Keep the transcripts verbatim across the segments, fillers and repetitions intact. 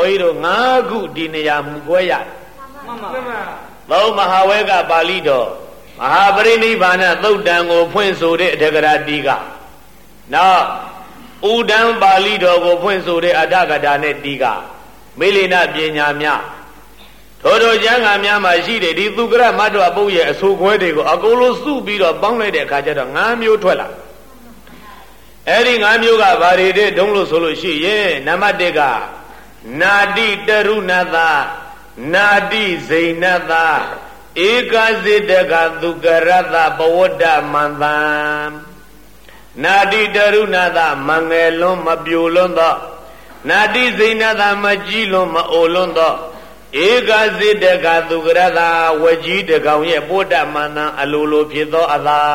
ကြီးတို့ငါးခုဒီနေရာမူကွဲရမှန်ပါသုံးမဟာဝဲကပါဠိတော်မဟာပရိနိဗ္ဗာန်သုတ်တံကိုဖွင့်ဆိုတဲ့အထက်ကရာတိကနောက်ဥဒံပါဠိတော်ကိုဖွင့်ဆိုတဲ့အထကထာနဲ့တိကမေလိနပညာများထိုတို့ကျမ်းဂန်များမှာရှိတဲ့ဒီသုကရမတ္တဝပုတ်ရဲ့အဆိုခွဲတွေကိုအကုန်လုံးစုပြီးတော့ပေါင်းလိုက်တဲ့အခါကျတော့ငါးမျိုးထွက်လာအဲ့ဒီငါးမျိုးကဘာတွေတဲ့တုံးလို့ဆိုလို့ရှိရင်နံပါတ်တစ်ကနာတိတရုဏသနာတိဇိဏသဧကဇိတကသုကရသပဝတ္တမန္တံနာတိတရုဏသမငယ်လွန်းမပြိုလွန်းသောနာတိဇိဏသမကြီးလွန်းမအိုလွန်းသောဧကဇိတကသုကရသဝကြီးတကောင်ရဲ့ပုဒ္ဒမန္တံအလိုလိုဖြစ်သောအသာ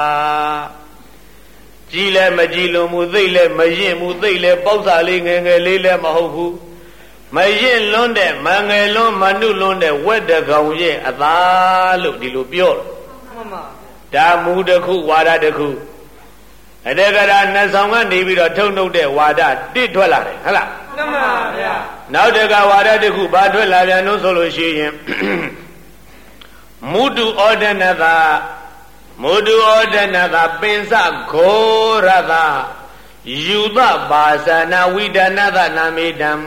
ကြီးလည်းမကြီးလွန်မှုသိလည်းမရင်မှုသိလည်းပေါက်စာလေးငယ်ငယ်လေးလည်းမဟုတ်ဘူးမရင်လွန်းတဲ့မငယ်လွန်းမနုလွန်းတဲ့ဝက်တကောင်ရဲ့အသာလို့ဒီလိုပြောတယ်မှန်ပါဒါမူတစ်ခုဝါဒတစ်ခုအတက္ကရာနှစ်ဆောင်ကနေပြီးတော့ထုတ်နှုတ်တဲ့ဝါဒတစ်ထွက်လာတယ်ဟုတ်လားမှန်ပါဗျာနောက်တကဝါဒတစ်ခုဘာထွက်လာပြန်လို့ဆိုလို့ရှိရင်မုတုဩဒနသာမုတုဩဒနသာပင်စဂောရသာယူသဘာသနာဝိဒနာသနာမေတံ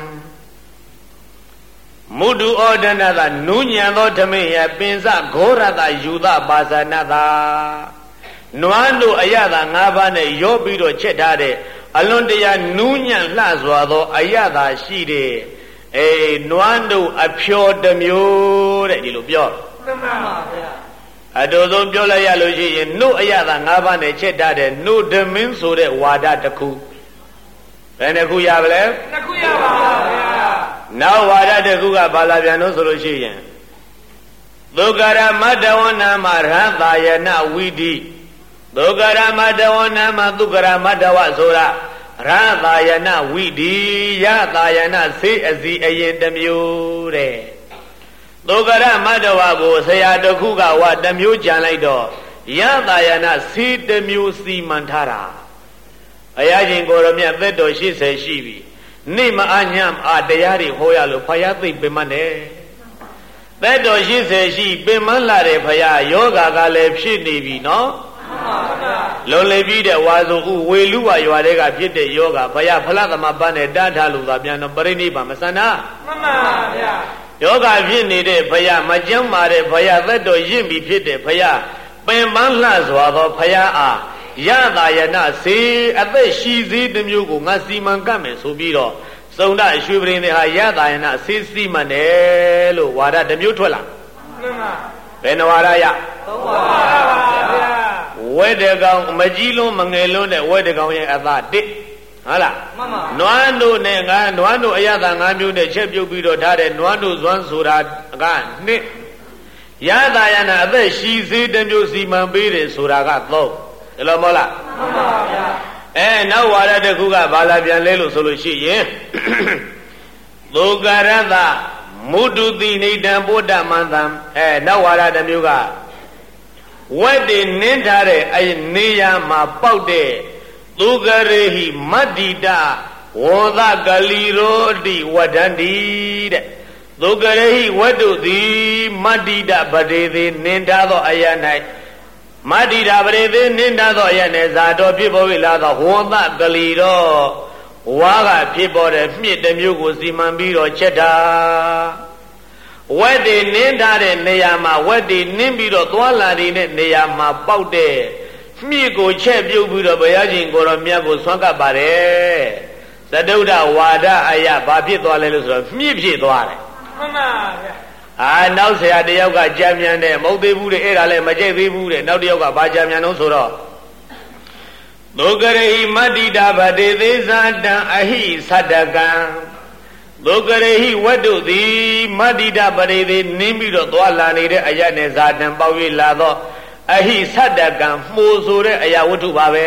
မုတုဩဒနသာနုညံသောဓမင်းရဲ့ပင်စဂောရသာယူသဘာသနာသာနွားတို့အရသာ၅ပါးနဲ့ရောပြီးတော့ချက်ထားတဲ့အလွန်တရာနူးညံ့လှစွာသောအရသာရှိတဲ့အေးနွားတို့အဖျော်တစ်မျိုးတဲ့ဒီလိုပြောမှန်ပါဗျာအတူဆုံးပြောလိုက်ရလို့ရှိရင်နှုတ်အရသာ၅ပါးနဲ့ချက်ထားတဲ့နှုတ်ဓမင်းဆိုတဲ့ဝါဒတစ်ခုဘယ်နှခုရပါလဲနှစ်ခုရပါဗျာနောက်ဝါဒတစ်ခုကဘာလာပြန်လို့ဆိုလို့ရှိရင်သုကရမတ္တဝနာမရဟသာယနာဝိတိသုကရမတ္တဝနာမသုကရမတ္တဝဆိုတာရသာယနာဝိတိယသာယနာစေအစီအရင်တစ်မျိုးတဲ့သုကရမတ္တဝကိုဆရာတစ်ခုကဝတစ်မျိုးကြံလိုက်တော့ယသာယနာစေတစ်မျိုးစီမံထားတာအရာချင်းကိုရမြတ်သက်တော်ရှစ်ဆယ်ရှိပြီနေမအညံအာတရားတွေဟောရလို့ဖယားသိပ်ပင်မနဲ့သက်တော်ရှစ်ဆယ်ရှိပင်မလာတဲ့ဖယားယောဂါကလည်းဖြစ်နေပြီနော်လွန်လေပြီးတဲ့ဝါဆိုဥဝေလူဝရွာတွေကဖြစ်တဲ့ယောဂဘုရားဖလားသမပန်းနဲ့တားထားလို့သာပြန်တော့ပရိနိဗ္ဗာန်မဆန္ဒမှန်ပါဗျာယောဂဖြစ်နေတဲ့ဘုရားမကြမ်းမာတဲ့ဘုရားသက်တော်ရင့်ပြီဖြစ်တဲ့ဘုရားပင်ပန်းလှစွာသောဘုရားအားယသာယနာစေအသက်ရှိစေတစ်မျိုးကိုငါစီမံကပ်မယ်ဆိုပြီးတော့စုံဒရွှေပရင်တွေဟာယသာယနာစေစီမံတယ်လို့ဝါဒတစ်မျိုးထွက်လာမှန်ပါဘယ်နှဝါဒရသုံးဝါဒပါဗျာဝဲတကောင်မကြီးလုံးမငယ်လုံးတဲ့ဝဲတကောင်ရဲ့အသာတစ်ဟုတ်လားမှန်ပါနွားတို့နဲ့ငါနွားတို့အရသာငါးမျိုးနဲ့ချက်ပြုတ်ပြီးတော့ထားတဲ့နွားတို့ဇွမ်းဆိုတာကနှစ်ယသာယနာအသက်ရှိစေးတစ်မျိုးစီမံပေးတယ်ဆိုတာကသုံးဒီလိုမဟုတ်လားမှန်ပါဗျာအဲနောက်ဝါဒတစ်ခုကဘာလာပြန်လဲလို့ဆိုလို့ရှိရင်သုကရသမုတုတိနိဒံပုဒ္ဓမန္တံအဲနောက်ဝါဒတစ်မျိုးကဝက်တွေနင်းထားတဲ့အဲနေရာမှာပေါက်တဲ့သုကရေဟိမတ္တိတဝောသကလီရောတိဝဒန္တိတဲ့သုကရေဟိဝတ္တုသည်မတ္တိတပတိသေးနင်းထားသောအရာ၌မတ္တိတာပရိသေနင်းထားသောအရာနဲ့ဇာတော်ဖြစ်ပေါ်လာသောဝောသကလီရောဝါကဖြစ်ပေါ်တဲ့မြစ်တစ်မျိုးကိုစီမံပြီးတော့ချက်တာဝက်တွေနင်းထားတဲ့နေရာမှာဝက်တွေနင်းပြီးတော့သွားလာနေတဲ့နေရာမှာပေါက်တဲ့မြစ်ကိုချက်ပြုတ်ပြီးတော့ဘုရားရှင်ကိုရောမြတ်ကိုဆွမ်းကပ်ပါတယ်သတုဒ္ဓဝါဒအယဘာဖြစ်သွားလဲလို့ဆိုတော့မြစ်ဖြစ်သွားတယ်မှန်ပါဗျာအာနောက်ဆရာတယောက်ကကြံမြန်တယ်မဟုတ်သေးဘူးတဲ့အဲ့ဒါလည်းမကြိုက်သေးဘူးတဲ့နောက်တယောက်ကဘာကြံမြန်တော့ဆိုတော့သုကရေဟိမတ္တိတာဗတေသေးဇာတံအဟိသတ္တကံသုကရေဟိဝတ္တုသည်မတ္တိတာပရိသေးနင်းပြီးတော့သွားလာနေတဲ့အရာနဲ့ဇာတံပေါက်၍လာသောအဟိသတ္တကံမှုဆိုတဲ့အရာဝတ္ထုပါပဲ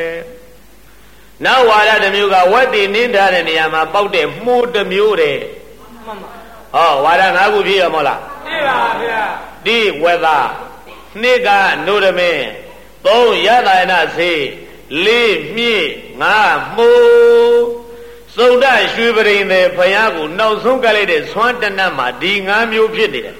နောက်ဝါဒတစ်မျိုးကဝက်တီနင်းထားတဲ့နေရာမှာပေါက်တဲ့မှုတစ်မျိုးတဲ့မှန်ပါဟောဝါဒငါးခုပြည့်ရမလားပြည့်ပါဗျာဒီဝက်သားနှစ်ကနုရမင်းသုံးယသာယနာစေလေးမြင့်ငါမှုသုဒ္ဓရွှေပရိန်တဲ့ဘုရားကိုနောက်ဆုံးကလိုက်တဲ့သွမ်းတဏ္ဍမှာဒီငါးမျိုးဖြစ်နေတယ်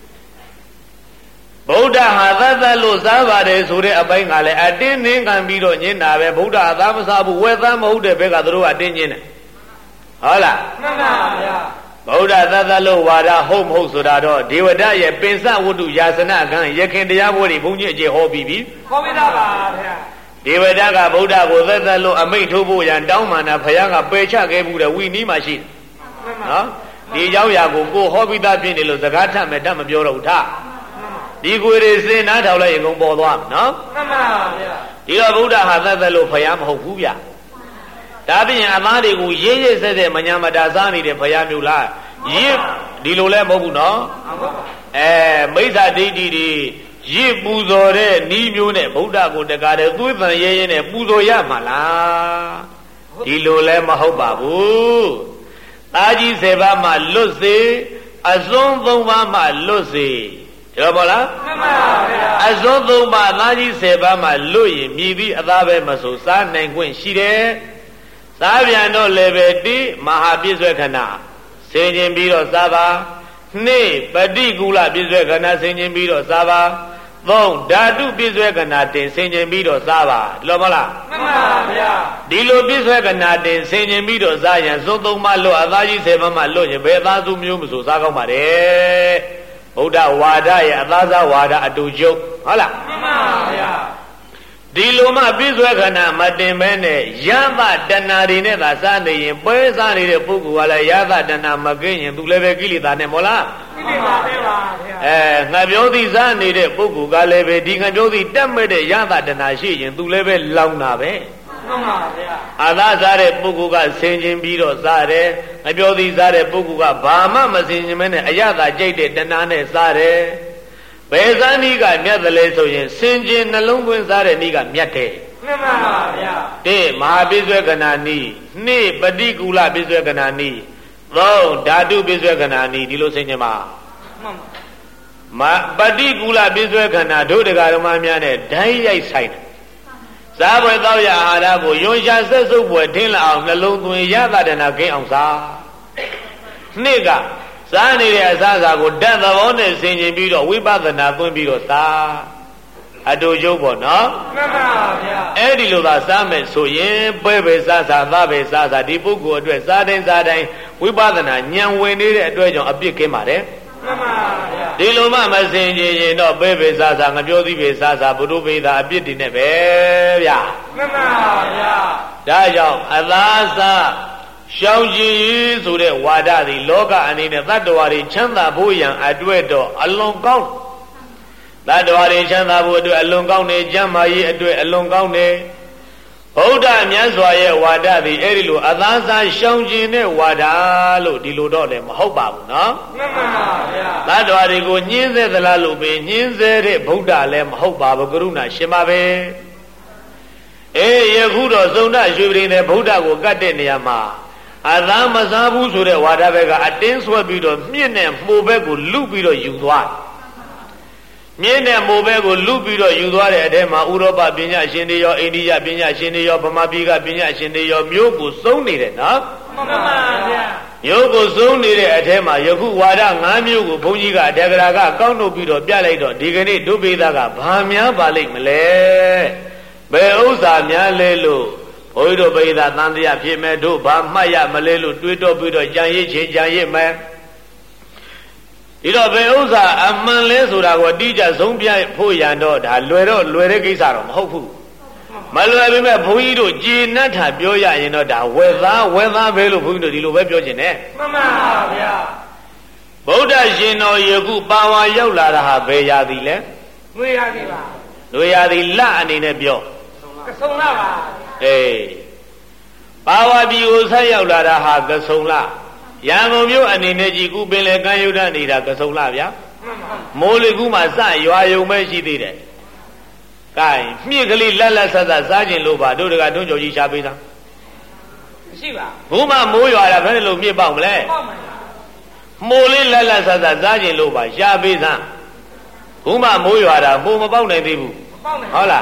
ဗုဒ္ဓဟာသတ်သတ်လို့စားပါတယ်ဆိုတဲ့အပိုင်းကလည်းအတင်းနှင်းခံပြီးတော့ညင်တာပဲဗုဒ္ဓအသားမစားဘူးဝဲသားမဟုတ်တဲ့ဘက်ကသူတို့ကအတင်းညင်တယ်ဟုတ်လားမှန်ပါဗျာဗုဒ္ဓသတ်သတ်လို့ဝါဒဟုတ်မဟုတ်ဆိုတာတော့ဒေဝဒရဲ့ပင်စဝတ္ထုယာစနကံရခင်တရားပွဲတွေဘုန်းကြီးအခြေဟောပြီးပြီဟောပြီးသားပါဗျာဒေဝဒကဗုဒ္ဓကိုသတ်သတ်လို့အမိန့်ထုတ်ဖို့ရန်တောင်းပန်တာဘုရားကပယ်ချခဲ့ဘူးတဲ့ဝိနည်းမှာရှိတယ်နော်ဒီကြောင့်ရာကိုကိုဟောပြီးသားဖြစ်နေလို့စကားထမယ်တတ်မပြောတော့ဘူးထဒီကိုယ်တွေစင်နားထောင်လိုက်ရင်ကုန်ပေါ်သွားမယ်နော်မှန်ပါဗျာဒီတော့ဗုဒ္ဓဟာသတ်သတ်လို့ဘုရားမဟုတ်ဘူးဗျာဒါပြင်အသားတွေကိုရေးရေးဆက်ဆက်မညာမတာစားနေတဲ့ဘုရားမျိုးလားရေးဒီလိုလဲမဟုတ်ဘူးနော်အဲမိစ္ဆာဒိဋ္ဌိတွေရစ်ပူဇော်တဲ့ဤမျိုးနဲ့ဗုဒ္ဓကိုတကားတဲ့သွေးပန်ရဲရဲနဲ့ပူဇော်ရမှာလားဒီလိုလဲမဟုတ်ပါဘူးသားကြီးဆယ်ပါးမှလွတ်စေအစွန်းသုံးပါးမှလွတ်စေပြောပါလားမှန်ပါဗျာအစွန်းသုံးပါးသားကြီးဆယ်ပါးမှလွတ်ရင်မြည်ပြီးအသားပဲမဆိုစားနိုင်ခွင့်ရှိတယ်စားပြန်တော့လည်းပဲတိမဟာပြည့်စွဲခဏဆင်ခြင်ပြီးတော့စားပါနှစ်ပฏิကူလပြည့်စွဲခဏဆင်ခြင်ပြီးတော့စားပါသုံးဓာတုပြည့်စွဲကနာတင်ဆင်ခြင်ပြီးတော့စားပါလောမလားမှန်ပါဗျာဒီလိုပြည့်စွဲကနာတင်ဆင်ခြင်ပြီးတော့စားရင်သုံးသုံးမှလွတ်အသားကြီးဆယ်ပါးမှလွတ်ရင်ဘယ်သားစုမျိုးမဆိုစားကောင်းပါတယ်ဗုဒ္ဓဝါဒရဲ့အသားစားဝါဒအတူချုပ်ဟုတ်လားမှန်ပါဗျာဒီလိုမှပြည့်စွဲခဏမတင်မဲနဲ့ယသတဏ္ဍာတွေနဲ့သာစားနေရင်ပွဲစားနေတဲ့ပုဂ္ဂိုလ်ကလည်းယသတဏ္ဍာမကင်းရင်သူလည်းပဲကိလေသာနဲ့မို့လားကိလေသာပဲပါဗျာအဲငါပြောသည်စားနေတဲ့ပုဂ္ဂိုလ်ကလည်းပဲဒီငါပြောသည်တက်မဲ့တဲ့ယသတဏ္ဍာရှိရင်သူလည်းပဲလောင်တာပဲမှန်ပါဗျာအာသာစားတဲ့ပုဂ္ဂိုလ်ကဆင်ခြင်ပြီးတော့စားတယ်ငါပြောသည်စားတဲ့ပုဂ္ဂိုလ်ကဘာမှမဆင်ခြင်မဲနဲ့အယသကြိတ်တဲ့တဏ္ဍာနဲ့စားတယ်ဘယ်စားနည်းကမြတ်တယ်လဲဆိုရင်စင်ကျင်နှလုံးသွင်းစားတဲ့နည်းကမြတ်တယ်မှန်ပါဗျာတဲ့မဟာပိစွဲကနာနည်းနှစ်ပฏิကူလပိစွဲကနာနည်းသုံးဓာတုပိစွဲကနာနည်းဒီလိုစင်ကျင်ပါမှန်ပါမပฏิကူလပိစွဲကနာတို့တရားဓမ္မများနဲ့ဓာတ်ရိုက်ဆိုင်တယ်စားပွဲသောရအာဟာရကိုယွန်ရှာဆက်စုပ်ပွဲထင်းလာအောင်နှလုံးသွင်းရသဒနာကင်းအောင်စားနှစ်ကစားနေတဲ့အစားအစာကိုဓာတ်သဘောနဲ့ဆင်ခြင်ပြီးတော့ဝိပဿနာသွင်းပြီးတော့စားအတူကျုပ်ပေါ့နော်မှန်ပါဗျာအဲ့ဒီလိုသာစားမယ်ဆိုရင်ပဲပဲစားစားသားပဲစားစားဒီပုဂ္ဂိုလ်အတွက်စားတိုင်းစားတိုင်းဝိပဿနာဉာဏ်ဝင်နေတဲ့အတွက်ကြောင့်အပြစ်ကင်းပါတယ်မှန်ပါဗျာဒီလိုမှမဆင်ခြင်ရင်တော့ပဲပဲစားစားငပြောသည်ပဲစားစားဘုရုပိသာအပြစ်တွေနဲ့ပဲဗျာမှန်ပါဗျာဒါကြောင့်အသားစားရှောင်ကြည်ဆိုတဲ့ဝါဒသည်လောကအနေနဲ့တတ္တဝါတွေချမ်းသာဖို့ရန်အတွက်တော့အလွန်ကောင်းတတ္တဝါတွေချမ်းသာဖို့အတွက်အလွန်ကောင်းတယ်ကျမ်းမာရေးအတွက်အလွန်ကောင်းတယ်ဗုဒ္ဓမြတ်စွာရဲ့ဝါဒသည်အဲ့ဒီလိုအသားစားရှောင်ကြည်တဲ့ဝါဒလို့ဒီလိုတော့လည်းမဟုတ်ပါဘူးနော်မှန်ပါဗျာတတ္တဝါတွေကိုညှင်းဆဲသလားလို့ပဲညှင်းဆဲတဲ့ဗုဒ္ဓလည်းမဟုတ်ပါဘူးကရုဏာရှင်ပါပဲအေးယခုတော့သုန္ဒရွှေပရိနဲ့ဗုဒ္ဓကိုကတ်တဲ့နေရာမှာအသာမစားဘူးဆိုတဲ့ဝါဒဘက်ကအတင်းဆွဲပြီးတော့မြင့်နဲ့မှုဘက်ကိုလူပြီးတော့ယူသွားမြင့်နဲ့မှုဘက်ကိုလူပြီးတော့ယူသွားတဲ့အထဲမှာဥရောပပညာရှင်တွေရောအိန္ဒိယပညာရှင်တွေရောဗမာပြည်ကပညာရှင်တွေရောမျိုးကိုစုံနေတယ်နော်မှန်ပါဗျာမျိုးကိုစုံနေတဲ့အထဲမှာယခုဝါဒ၅မျိုးကိုဘုန်းကြီးကတက္ကရာကကောက်နှုတ်ပြီးတော့ပြလိုက်တော့ဒီကနေ့ဒုပိသကဘာများပါလိမ့်မလဲဘယ်ဥစ္စာများလဲလို့ဘုန်းကြီးတို့ပိသသံတရားဖြစ်မဲ့တို့ဘာမှတ်ရမလဲလို့တွေးတော့ပြီးတော့ကြံရစ်ချင်းကြံရစ်မယ်ဒီတော့ဘယ်ဥစ္စာအမှန်လဲဆိုတာကိုအတိအကျဆုံးပြဖို့ရန်တော့ဒါလွယ်တော့လွယ်တဲ့ကိစ္စတော့မဟုတ်ဘူးမလွယ်ပေမဲ့ဘုန်းကြီးတို့ကြည်နတ်ထာပြောရရင်တော့ဒါဝေသားဝေသားပဲလို့ဘုန်းကြီးတို့ဒီလိုပဲပြောချင်တယ်မှန်ပါဗျာဗုဒ္ဓရှင်တော်ယခုပါဝါရောက်လာတာဟာဘယ်ရာသီလဲနွေရာသီပါနွေရာသီလအနေနဲ့ပြောကဆုံလပါအေးပါဝါပြည်ကိုဆက်ရောက်လာတာဟာကဆုံလရန်ကုန်မြို့အနေနဲ့ကြည်ကူပင်လေကမ်းရုဒ္ဓနေတာကဆုံလဗျာမိုးလေကူးမှာစရွာယုံပဲရှိသေးတယ်ကဲမြစ်ကလေးလက်လက်ဆက်ဆက်စားခြင်းလို့ပါတို့တကတွန်းကြော်ကြီးရှားပေးတာမရှိပါဘူးမှမိုးရွာတာဘယ်လိုမြစ်ပေါက်မလဲပေါက်မှာမိုးလေးလက်လက်ဆက်ဆက်စားခြင်းလို့ပါရှားပေးစမ်းဘူးမှမိုးရွာတာမိုးမပေါက်နိုင်သေးဘူးမပေါက်နိုင်ဟုတ်လား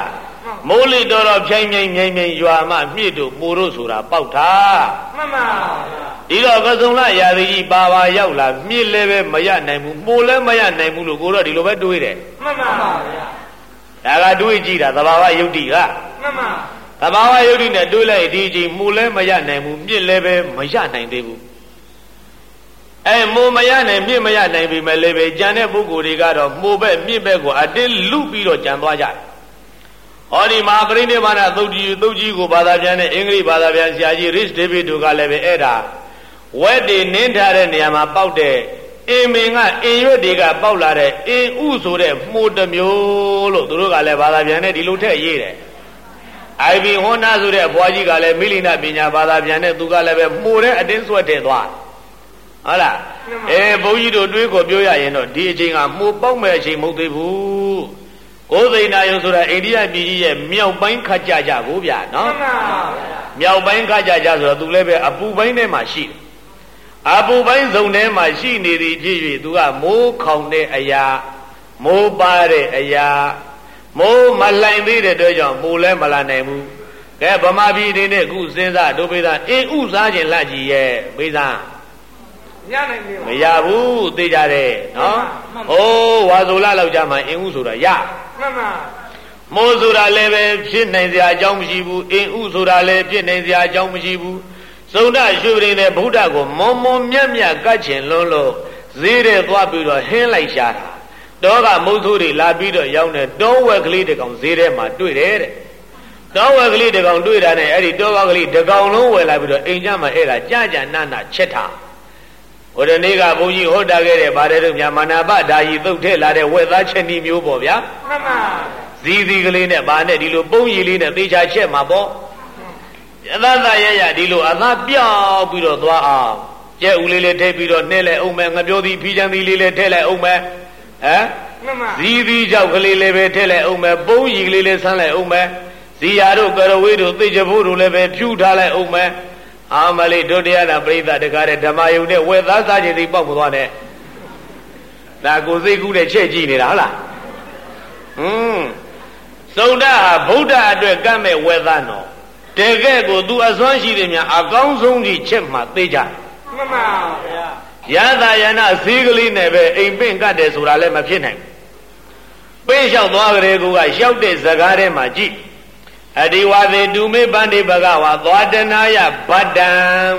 မိုးလေတော်တော်ဖြိုင်းဖြိုင်းဖြိုင်းဖြိုင်းရွာမှမြစ်တို့ပိုတို့ဆိုတာပေါက်တာမှန်ပါဗျာဒီတော့ကစုံလရာသီကြီးပါပါရောက်လာမြစ်လည်းပဲမရနိုင်ဘူးပိုလည်းမရနိုင်ဘူးလို့ကိုတော့ဒီလိုပဲတွေးတယ်မှန်ပါဗျာဒါကတွေးကြည့်တာသဘာဝယုတ်တိကမှန်ပါသဘာဝယုတ်တိနဲ့တွေးလိုက်ဒီကြီးမိုးလည်းမရနိုင်ဘူးမြစ်လည်းပဲမရနိုင်သေးဘူးအဲမိုးမရနိုင်မြစ်မရနိုင်ပြီမဲ့လည်းပဲကြံတဲ့ပုဂ္ဂိုလ်တွေကတော့မိုးပဲမြစ်ပဲကိုအတင်းလူပြီးတော့ကြံသွားကြတယ်ဟောဒီမှာပရိနိဗ္ဗာန်သုတ်ကြီးသုတ်ကြီးကိုဘာသာပြန်တဲ့အင်္ဂလိပ်ဘာသာပြန်ဆရာကြီး Rich David တို့ကလည်းပဲအဲ့ဒါဝက်တွေနင်းထားတဲ့နေရာမှာပေါက်တဲ့အင်မင်ကအင်ရွက်တွေကပေါက်လာတဲ့အင်ဥဆိုတဲ့မှုတစ်မျိုးလို့သူတို့ကလည်းဘာသာပြန်တဲ့ဒီလိုထည့်ရေးတယ်အိုင်ဗီဟွန်နာဆိုတဲ့ဘွားကြီးကလည်းမိလိနာပညာဘာသာပြန်တဲ့သူကလည်းပဲမှုတဲ့အတင်းဆွဲထည့်သွားဟုတ်လားအဲဘုန်းကြီးတို့တွေးကိုပြောရရင်တော့ဒီအချိန်ကမှုပေါက်မဲ့အချိန်မဟုတ်သေးဘူးကိုသိဏယုံဆိုတာအိန္ဒိယပြည်ကြီးရဲ့မြောက်ပိုင်းခတ်ကြကြကိုဗျာနော်မြောက်ပိုင်းခတ်ကြကြဆိုတော့သူလည်းပဲအပူပိုင်းထဲမှာရှိတယ်အပူပိုင်းဇုံထဲမှာရှိနေသည်ဖြစ်၍သူကမိုးခေါင်တဲ့အရာမိုးပါတဲ့အရာမိုးမလှိုင်သေးတဲ့အတွက်ကြောင့်မိုးလည်းမလာနိုင်ဘူးကဲဗမာပြည်နေနဲ့အခုစဉ်းစားတို့ပိသားအင်းဥစားခြင်းလက်ကြီးရဲ့ပိသားမရနိုင်ဘူးမရဘူးသိကြတယ်နော်ဟိုးဝါဆိုလာလောက်ကြမှာအင်းဥဆိုတာရမှန်ပါမိုးဆိုတာလည်းပဲဖြစ်နိုင်စရာအကြောင်းမရှိဘူးအင်းဥဆိုတာလည်းဖြစ်နိုင်စရာအကြောင်းမရှိဘူးသုဒ္ဓရွှေပင်နဲ့ဗုဒ္ဓကိုမွန်မွန်မြတ်မြတ်ကတ်ချင်လွန်းလို့ဈေးတဲ့သွားပြီးတော့ဟင်းလိုက်ရှာတာတောကမုတ်ဆိုးတွေလာပြီးတော့ရောက်နေတောဝက်ကလေးတကောင်ဈေးထဲမှာတွေ့တယ်တဲ့တောဝက်ကလေးတကောင်တွေ့တာနဲ့အဲ့ဒီတောဝက်ကလေးတကောင်လုံးဝယ်လာပြီးတော့အိမ်ကျမှအဲ့ဒါကြာကြာနာနာချက်တာဟိုတနေ့ကဘုန်းကြီးဟောတာခဲ့တဲ့ဗါတဲ့တို့များမနာပဓာယီသုတ်ထဲလာတဲ့ဝက်သားချက်နီမျိုးပေါ့ဗျာမှန်ပါဇီးဇီးကလေးနဲ့ဗာနဲ့ဒီလိုပုံးရည်လေးနဲ့သေချာချက်မှာပေါ့အသာသာရရဒီလိုအသာပြောက်ပြီးတော့သွားအောင်ကျဲဦးလေးလေးထည့်ပြီးတော့နှဲလိုက်အောင်မယ်ငပြောသည်ဖီးချမ်းသည်လေးလေးထည့်လိုက်အောင်မယ်ဟမ်ဇီးသီးကြောက်ကလေးလေးပဲထည့်လိုက်အောင်မယ်ပုံးရည်ကလေးလေးဆန်းလိုက်အောင်မယ်ဇီယာတို့ကရဝေးတို့သိချဖို့တို့လည်းပဲဖြူထားလိုက်အောင်မယ်အာမလေးတို့တရားနာပရိသတ်တကားတဲ့ဓမ္မယုံနဲ့ဝက်သားစားခြင်းသိပေါက်မသွားနဲ့ဒါကိုစိတ်ကူးတဲ့ချက်ကြည့်နေတာဟုတ်လားဟွန်းသုဒ္ဓဟာဗုဒ္ဓအတွက်ကမ်းမဲ့ဝက်သားနော်တကယ်ကိုသူအစွမ်းရှိတယ်များအကောင်းဆုံးကြီးချက်မှသိကြမှန်ပါဗျာရသာယနာဈေးကလေးနဲ့ပဲအိမ်ပင့်ကတ်တယ်ဆိုတာလည်းမဖြစ်နိုင်ဘူးပေးလျှောက်သွားကြတဲ့ကူကလျှောက်တဲ့ဇကားထဲမှာကြည့်အဒီဝါသေတုမေပန္တိဘဂဝါသွားတနာယဗတ္တံ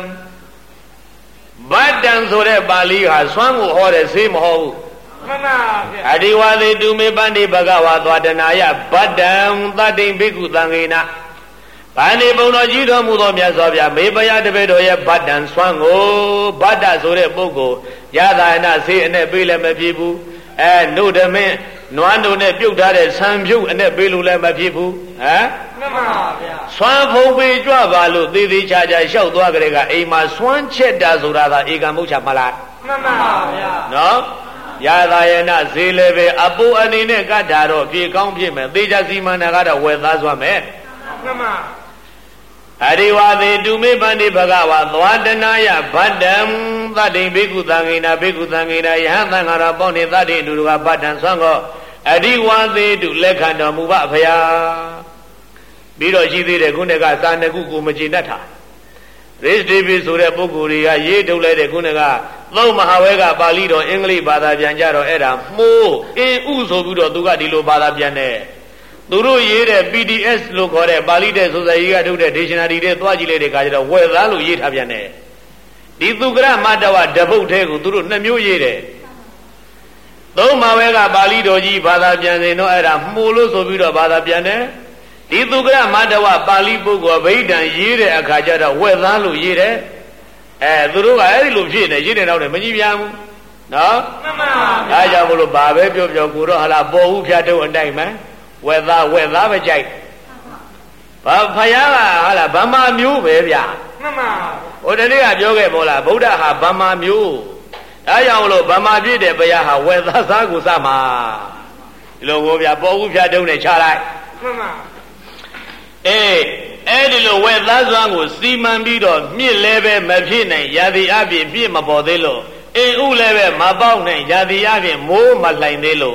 ဗတ္တံဆိုတဲ့ပါဠိဟာစွမ်းကိုဟောတဲ့ဈေးမဟုတ်ဘူးမှန်ပါဗျာအဒီဝါသေတုမေပန္တိဘဂဝါသွားတနာယဗတ္တံသတ္တိဘိက္ခုသံဃေနဗန္ဒီဘုံတော်ကြီးတော်မူသောမြတ်စွာဘုရားမေပယတပည့်တော်ရဲ့ဗတ္တံစွမ်းကိုဗတ္တဆိုတဲ့ပုဂ္ဂိုလ်ရသာနာဈေးအနဲ့ပေးလည်းမဖြစ်ဘူးအဲနှုတ်ဓမင်းနွားတို့နဲ့ပြုတ်ထားတဲ့ဆံပြုတ်အနဲ့ပေးလို့လည်းမဖြစ်ဘူးဟမ်မှန်ပါဗျာစွမ်းဖုံးပေးကြွပါလို့သေသေးချာချာလျှောက်သွားကြတဲ့ကအိမ်မှာစွမ်းချက်တာဆိုတာသာဧကမုတ်ချမလားမှန်ပါဗျာနော်ရသာယနာဈေးလည်းပဲအပူအနေနဲ့ကတ်တာတော့ပြေကောင်းဖြစ်မယ်သေချာစီမံတာကတော့ဝယ်သားစွမ်းမယ်မှန်ပါအရိဝါသေတုမေပန္တိဘဂဝါသွားတနာယဗတ္တံသတ္တိဘိက္ခုသံဃိနာဘိက္ခုသံဃိနာယဟသံဃာရပေါင်းနေသတ္တိတူကဗတ္တံဆွမ်းကောအရိဝါသေတုလက်ခံတော်မူပါဖရာပြီးတော့ရှိသေးတယ်ခုနကစာနှစ်ခုကိုမကျေနပ်တာရစ်ဒေဗီဆိုတဲ့ပုဂ္ဂိုလ်တွေကရေးထုတ်လိုက်တဲ့ခုနကသုံးမဟာဝဲကပါဠိတော်အင်္ဂလိပ်ဘာသာပြန်ကြတော့အဲ့ဒါမိုးအင်းဥဆိုပြီးတော့သူကဒီလိုဘာသာပြန်တယ်သူတို့ရေးတဲ့ ပီ ဒီ အက်စ် လို့ခေါ်တဲ့ပါဠိတဲ့ဆိုစာရေးကထုတ်တဲ့ dictionary တွေသွားကြည့်လိုက်တဲ့အခါကျတော့ဝယ်သားလို့ရေးထားပြန်တယ်ဒီသုကရမတဝတပုတ်ထဲကိုသူတို့နှစ်မျိုးရေးတယ်သုံးမဝဲကပါဠိတော်ကြီးဘာသာပြန်စဉ်တော့အဲ့ဒါမှုလို့ဆိုပြီးတော့ဘာသာပြန်တယ်ဒီသုကရမတဝပါဠိပုဂ္ဂိုလ်ဗိဓံရေးတဲ့အခါကျတော့ဝယ်သားလို့ရေးတယ်အဲသူတို့ကအဲ့ဒီလိုဖြစ်နေရေးနေတော့လည်းမကြည့်ပြန်ဘူးနော်မှန်ပါဗျာအဲကြောင့်မလို့ဘာပဲပြောပြောကိုတော့ဟာလာပေါ်ဦးဖြတ်တော့အတိုင်းမှဝက်သားဝက်သားပဲကြိုက်ဘာဖယားကဟာလားဗမာမျိုးပဲဗျာမှန်ပါဟိုတနေ့ကပြောခဲ့မို့လားဗုဒ္ဓဟာဗမာမျိုးဒါကြောင့်လို့ဗမာပြည့်တဲ့ဘုရားဟာဝက်သားစားကိုစမှာဒီလိုကိုဗျာပေါ်ဦးဖြတ်တုံးနဲ့ချလိုက်မှန်ပါအေးအဲ့ဒီလိုဝက်သားစွမ်းကိုစီမံပြီးတော့မြစ်လည်းပဲမဖြစ်နိုင်ရာသီအပြင်ပြည့်မပေါ်သေးလို့အိမ်ဥလည်းပဲမပေါက်နိုင်ရာသီအပြင်မိုးမလှိုင်သေးလို့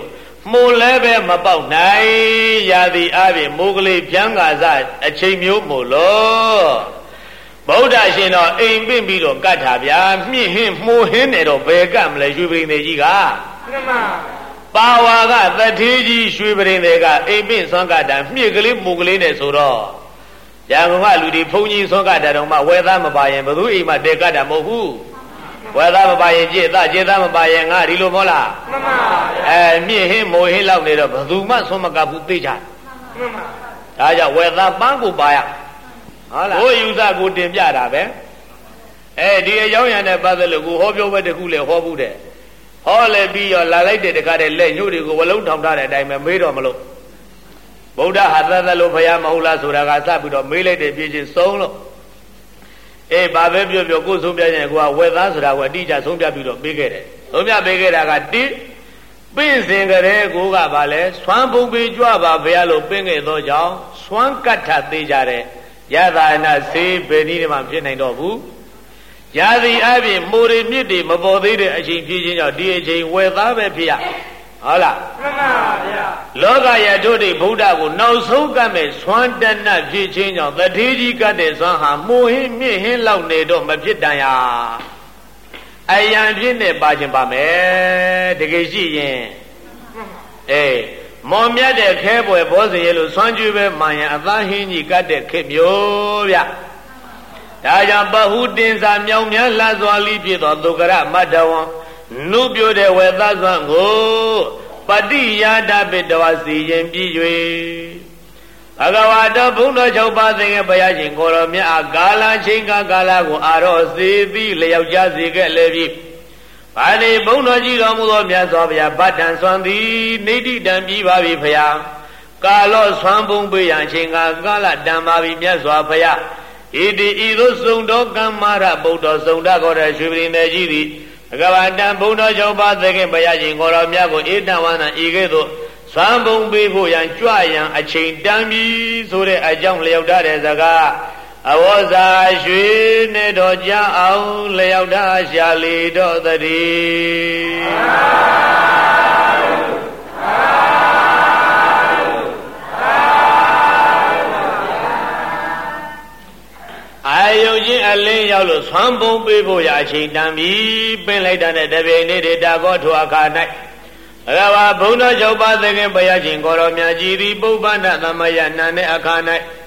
မိုးလည်းပဲမပေါက်နိုင်ရာသီအပြင်မိုးကလေးပြန်ကားစားအချိန်မျိုးမို့လို့ဗုဒ္ဓရှင်တော်အိမ်ပင့်ပြီးတော့ကတ်ထားဗျာမြင့်ဟင်းမှုဟင်းနေတော့ဘယ်ကတ်မလဲရွှေပရင်သေးကြီးကမှန်ပါပါဝါကသတိကြီးရွှေပရင်သေးကအိမ်ပင့်ဆွမ်းကတ်တာမြင့်ကလေးမိုးကလေးနဲ့ဆိုတော့ရန်ကုန်ကလူတွေဘုန်းကြီးဆွမ်းကတ်တာတော့မှဝယ်သားမပါရင်ဘယ်သူအိမ်မှာတဲကတ်တာမဟုတ်ဘူးဝယ်သားမပါရင်ကြည့်သားကြည့်သားမပါရင်ငါဒီလိုမဟုတ်လားမှန်ပါအဲမြင့်ဟင်းမိုးဟင်းလောက်နေတော့ဘယ်သူမှဆွမ်းမကတ်ဘူးသိကြမှန်ပါဒါကြောင့်ဝယ်သားပန်းကိုပါရဟုတ်လားဘိုးယူဆကိုတင်ပြတာပဲအဲဒီအကြောင်းရံနဲ့ပတ်သက်လို့ကိုဟောပြောပဲတခုလေဟောဘူးတဲ့ဟောလည်းပြီးရောလာလိုက်တဲ့တခါတည်းလက်ညှို့တွေကိုဝလုံးထောင်ထားတဲ့အတိုင်းပဲမေးတော့မလို့ဗုဒ္ဓဟာသတ်သတ်လို့ဘုရားမဟုတ်လားဆိုတာကစပြီးတော့မေးလိုက်တဲ့ပြည့်ချင်းဆုံးလို့အေးဘာပဲပြောပြောကိုဆုံးပြရင်ကိုကဝက်သားဆိုတာကိုအတိအကျဆုံးပြပြီးတော့ပေးခဲ့တယ်ဆုံးပြပေးခဲ့တာကတိပင့်စဉ်ကြတဲ့ကိုကဘာလဲဆွမ်းပုံပေးကြွပါဘုရားလို့ပင့်ခဲ့သောကြောင့်ဆွမ်းကတ်ထသေးကြတဲ့ယသာနာစေဘယ်နည်းမှဖြစ်နိုင်တော့ဘူးရာသီအပြင်မိုးရီမြစ်တွေမပေါ်သေးတဲ့အချိန်ဖြစ်ခြင်းကြောင့်ဒီအချိန်ဝယ်သားပဲဖြစ်ရဟုတ်လားမှန်ပါဗျာလောကရတို့တွေဗုဒ္ဓကိုနောက်ဆုံးကတ်မဲ့ဆွမ်းတဏ္ဍဖြစ်ခြင်းကြောင့်တတိကြီးကတ်တဲ့ဆွမ်းဟာမိုးဟင်းမြင့်ဟင်းလောက်နေတော့မဖြစ်တန်ရအယံဖြစ်နေပါခြင်းပါမယ်တကယ်ရှိရင်အေးမော်မြတ်တဲ့ခဲပွဲဘောဇင်ရဲ့လို့ဆွမ်းကျွေးပဲမှန်ရင်အသားဟင်းကြီးကတ်တဲ့ခေမျိုးဗျဒါကြောင့်ပဟုတင်စာမြောင်မြတ်လှစွာလိဖြစ်သောဒုက္ခရမတ္တဝံနုပြိုတဲ့ဝေသဆွမ်းကိုပတိယာဒပိတဝစီရင်ပြီး၍ဘဂဝါတော်ဘုန်းတော်၆ပါးသင်္ကေဘုရားရှင်ကိုရောမြတ်အားကာလချိန်ကာကာလကိုအာရောစေပြီးလျောက်ကြစေခဲ့လေပြီဘာလေဘုန်းတော်ကြီးတော်မူသောမြတ်စွာဘုရားဗတ္တံဆွမ်းသည်နေတိတံပြီးပါပြီဖရာကာလောဆွမ်းပုံပေးရန်ချိန်ကာကာလတံပါပြီမြတ်စွာဘုရားဣတိဤသို့စုံတော်ကမ္မာရဗုဒ္ဓစုံတကောတဲ့ရွှေပြည်နယ်ကြီးသည်ဘဂဝါတံဘုန်းတော်၆ပါးသခင်ဘုရားရှင်ကိုရောမြတ်ကိုဧတံဝန္တံဤကဲ့သို့ဆွမ်းပုံပေးဖို့ရန်ကြွရန်အချိန်တန်ပြီဆိုတဲ့အကြောင်းလျောက်ထားတဲ့စကားအဝေါဇာရွှေနဲ့တော်ကြအောင်လျောက်ထားရှာလေတော်တည်းအာယုံချင်းအလင်းရောက်လို့ဆွမ်းပုံပေးဖို့ရအချိန်တန်ပြီပင်လိုက်တဲ့တပိနေတေတာကောထွာခါ၌အရဝဘုန်းတော်၆ပါးသခင်ဘုရားရှင်ကိုရောမြတ်ကြီးသည်ပုပ္ပန္နသမယနာနဲ့အခါ၌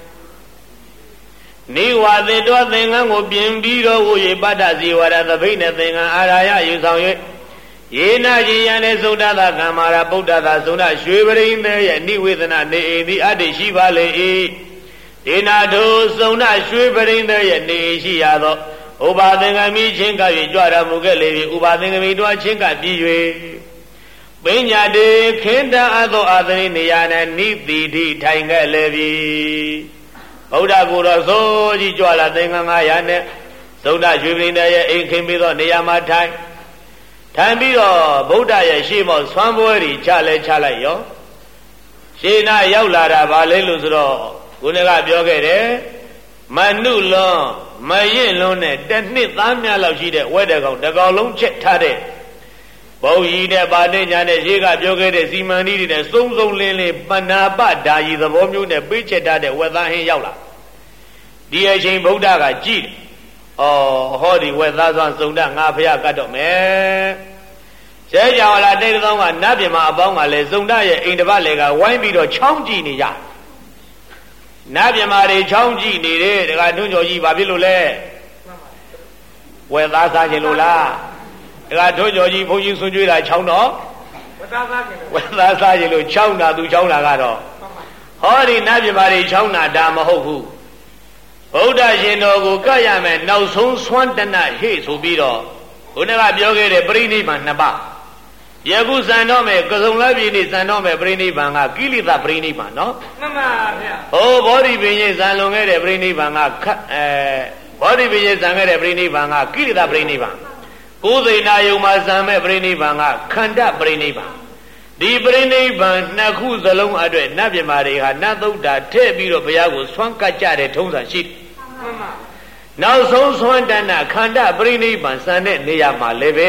နိဝါသေတောသင်္ကန်းကိုပြင်ပြီးတော့ဝေပတ္တဇီဝရသပိနဲ့သင်္ကန်းအာရာယယူဆောင်၍ယေနာကြီးယံနဲ့သုဒ္ဓသာကမ္မာရဗုဒ္ဓသာသုဒ္ဓရွှေပရိသေရဲ့နိဝေဒနာနေအိသည်အတ္တိရှိပါလေ၏ဒေနာတို့သုဒ္ဓရွှေပရိသေရဲ့နေရှိရသောဥပါသင်္ကမိချင်းက၍ကြွတော်မူခဲ့လေပြီဥပါသင်္ကမိတွားချင်းကပြီး၍ပညာတေခေတ္တအသောအာသရိနေရာ၌နိတိတိထိုင်ခဲ့လေပြီဗုဒ္ဓကိုယ်တော်ဆိုကြီးကြွလာသင်္ကန်းငါးရာနဲ့သုဒ္ဓရွှေပရိသေရဲ့အိမ်ခင်းပြီးသောနေရာမှာထိုင်ထိုင်ပြီးတော့ဗုဒ္ဓရဲ့ရှေ့မောက်ဆွမ်းပွဲတွေချလဲချလိုက်ရောရှေ့နာရောက်လာတာဗာလဲလို့ဆိုတော့ခုနကပြောခဲ့တယ်မနုလွန်မရင်လွန်နဲ့တစ်နှစ်သားများလောက်ရှိတဲ့ဝဲတကောင်တကောင်လုံးချက်ထားတဲ့ဘုံကြီးတဲ့ပါတိညာနဲ့ရေကပြောခဲ့တဲ့စီမံနည်းတွေနဲ့စုံစုံလင်းလင်းပဏာပဓာယီသဘောမျိုးနဲ့ပေးချက်ထားတဲ့ဝက်သားဟင်းရောက်လာဒီအချိန်ဗုဒ္ဓကကြည့်တယ်။အော်ဟောဒီဝက်သားစွမ်းစုံတငါဖျားကတ်တော့မယ်။ကျဲကြောင်လာတိတ်သောကနတ်ပြည်မှာအပေါင်းကလည်းစုံတရဲ့အိမ်တစ်ပတ်လေကဝိုင်းပြီးတော့ချောင်းကြည့်နေကြ။နတ်ပြည်မှာတွေချောင်းကြည့်နေတယ်တခါတွန်းကျော်ကြီးဘာဖြစ်လို့လဲ။ဝက်သားစားခြင်းလို့လား။တခါတွန်းကျော်ကြီးဘုန်းကြီးဆွကျွေးတာချောင်းတော့ဝက်သားစားခြင်းလို့ဝက်သားစားခြင်းလို့ချောင်းတာသူချောင်းတာကတော့ဟောဒီနတ်ပြည်မှာတွေချောင်းတာဒါမဟုတ်ဘူး။ဗုဒ္ဓရှင်တော်ကိုကပ်ရမယ်နောက်ဆုံးဆွမ်းတဏဟိဆိုပြီးတော့ဘုန်းကပြောခဲ့တဲ့ပရိနိဗ္ဗာန်နှစ်ပါးယခုစံတော့မယ်ကစုံလက်ပြည်နေ့စံတော့မယ်ပရိနိဗ္ဗာန်ကကိလေသာပရိနိဗ္ဗာန်နော်မှန်ပါဗျာဟောဘောဓိပင်ကြီးစံလွန်ခဲ့တဲ့ပရိနိဗ္ဗာန်ကအဲဘောဓိပင်ကြီးစံခဲ့တဲ့ပရိနိဗ္ဗာန်ကကိလေသာပရိနိဗ္ဗာန်ကိုယ်သိနာယုံမှာစံမဲ့ပရိနိဗ္ဗာန်ကခန္ဓာပရိနိဗ္ဗာန်ဒီပရိနိဗ္ဗာန်နှစ်ခုစလုံးအတွက်နတ်ပြမာတွေဟာနတ်သုဒ္ဓထည့်ပြီးတော့ဘုရားကိုဆွမ်းကပ်ကြတဲ့ထုံးစံရှိနောက်ဆုံးဆွမ်းတဏ္ဍခန္ဓာပရိနိဗ္ဗာန်စံတဲ့နေရာမှာလည်းပဲ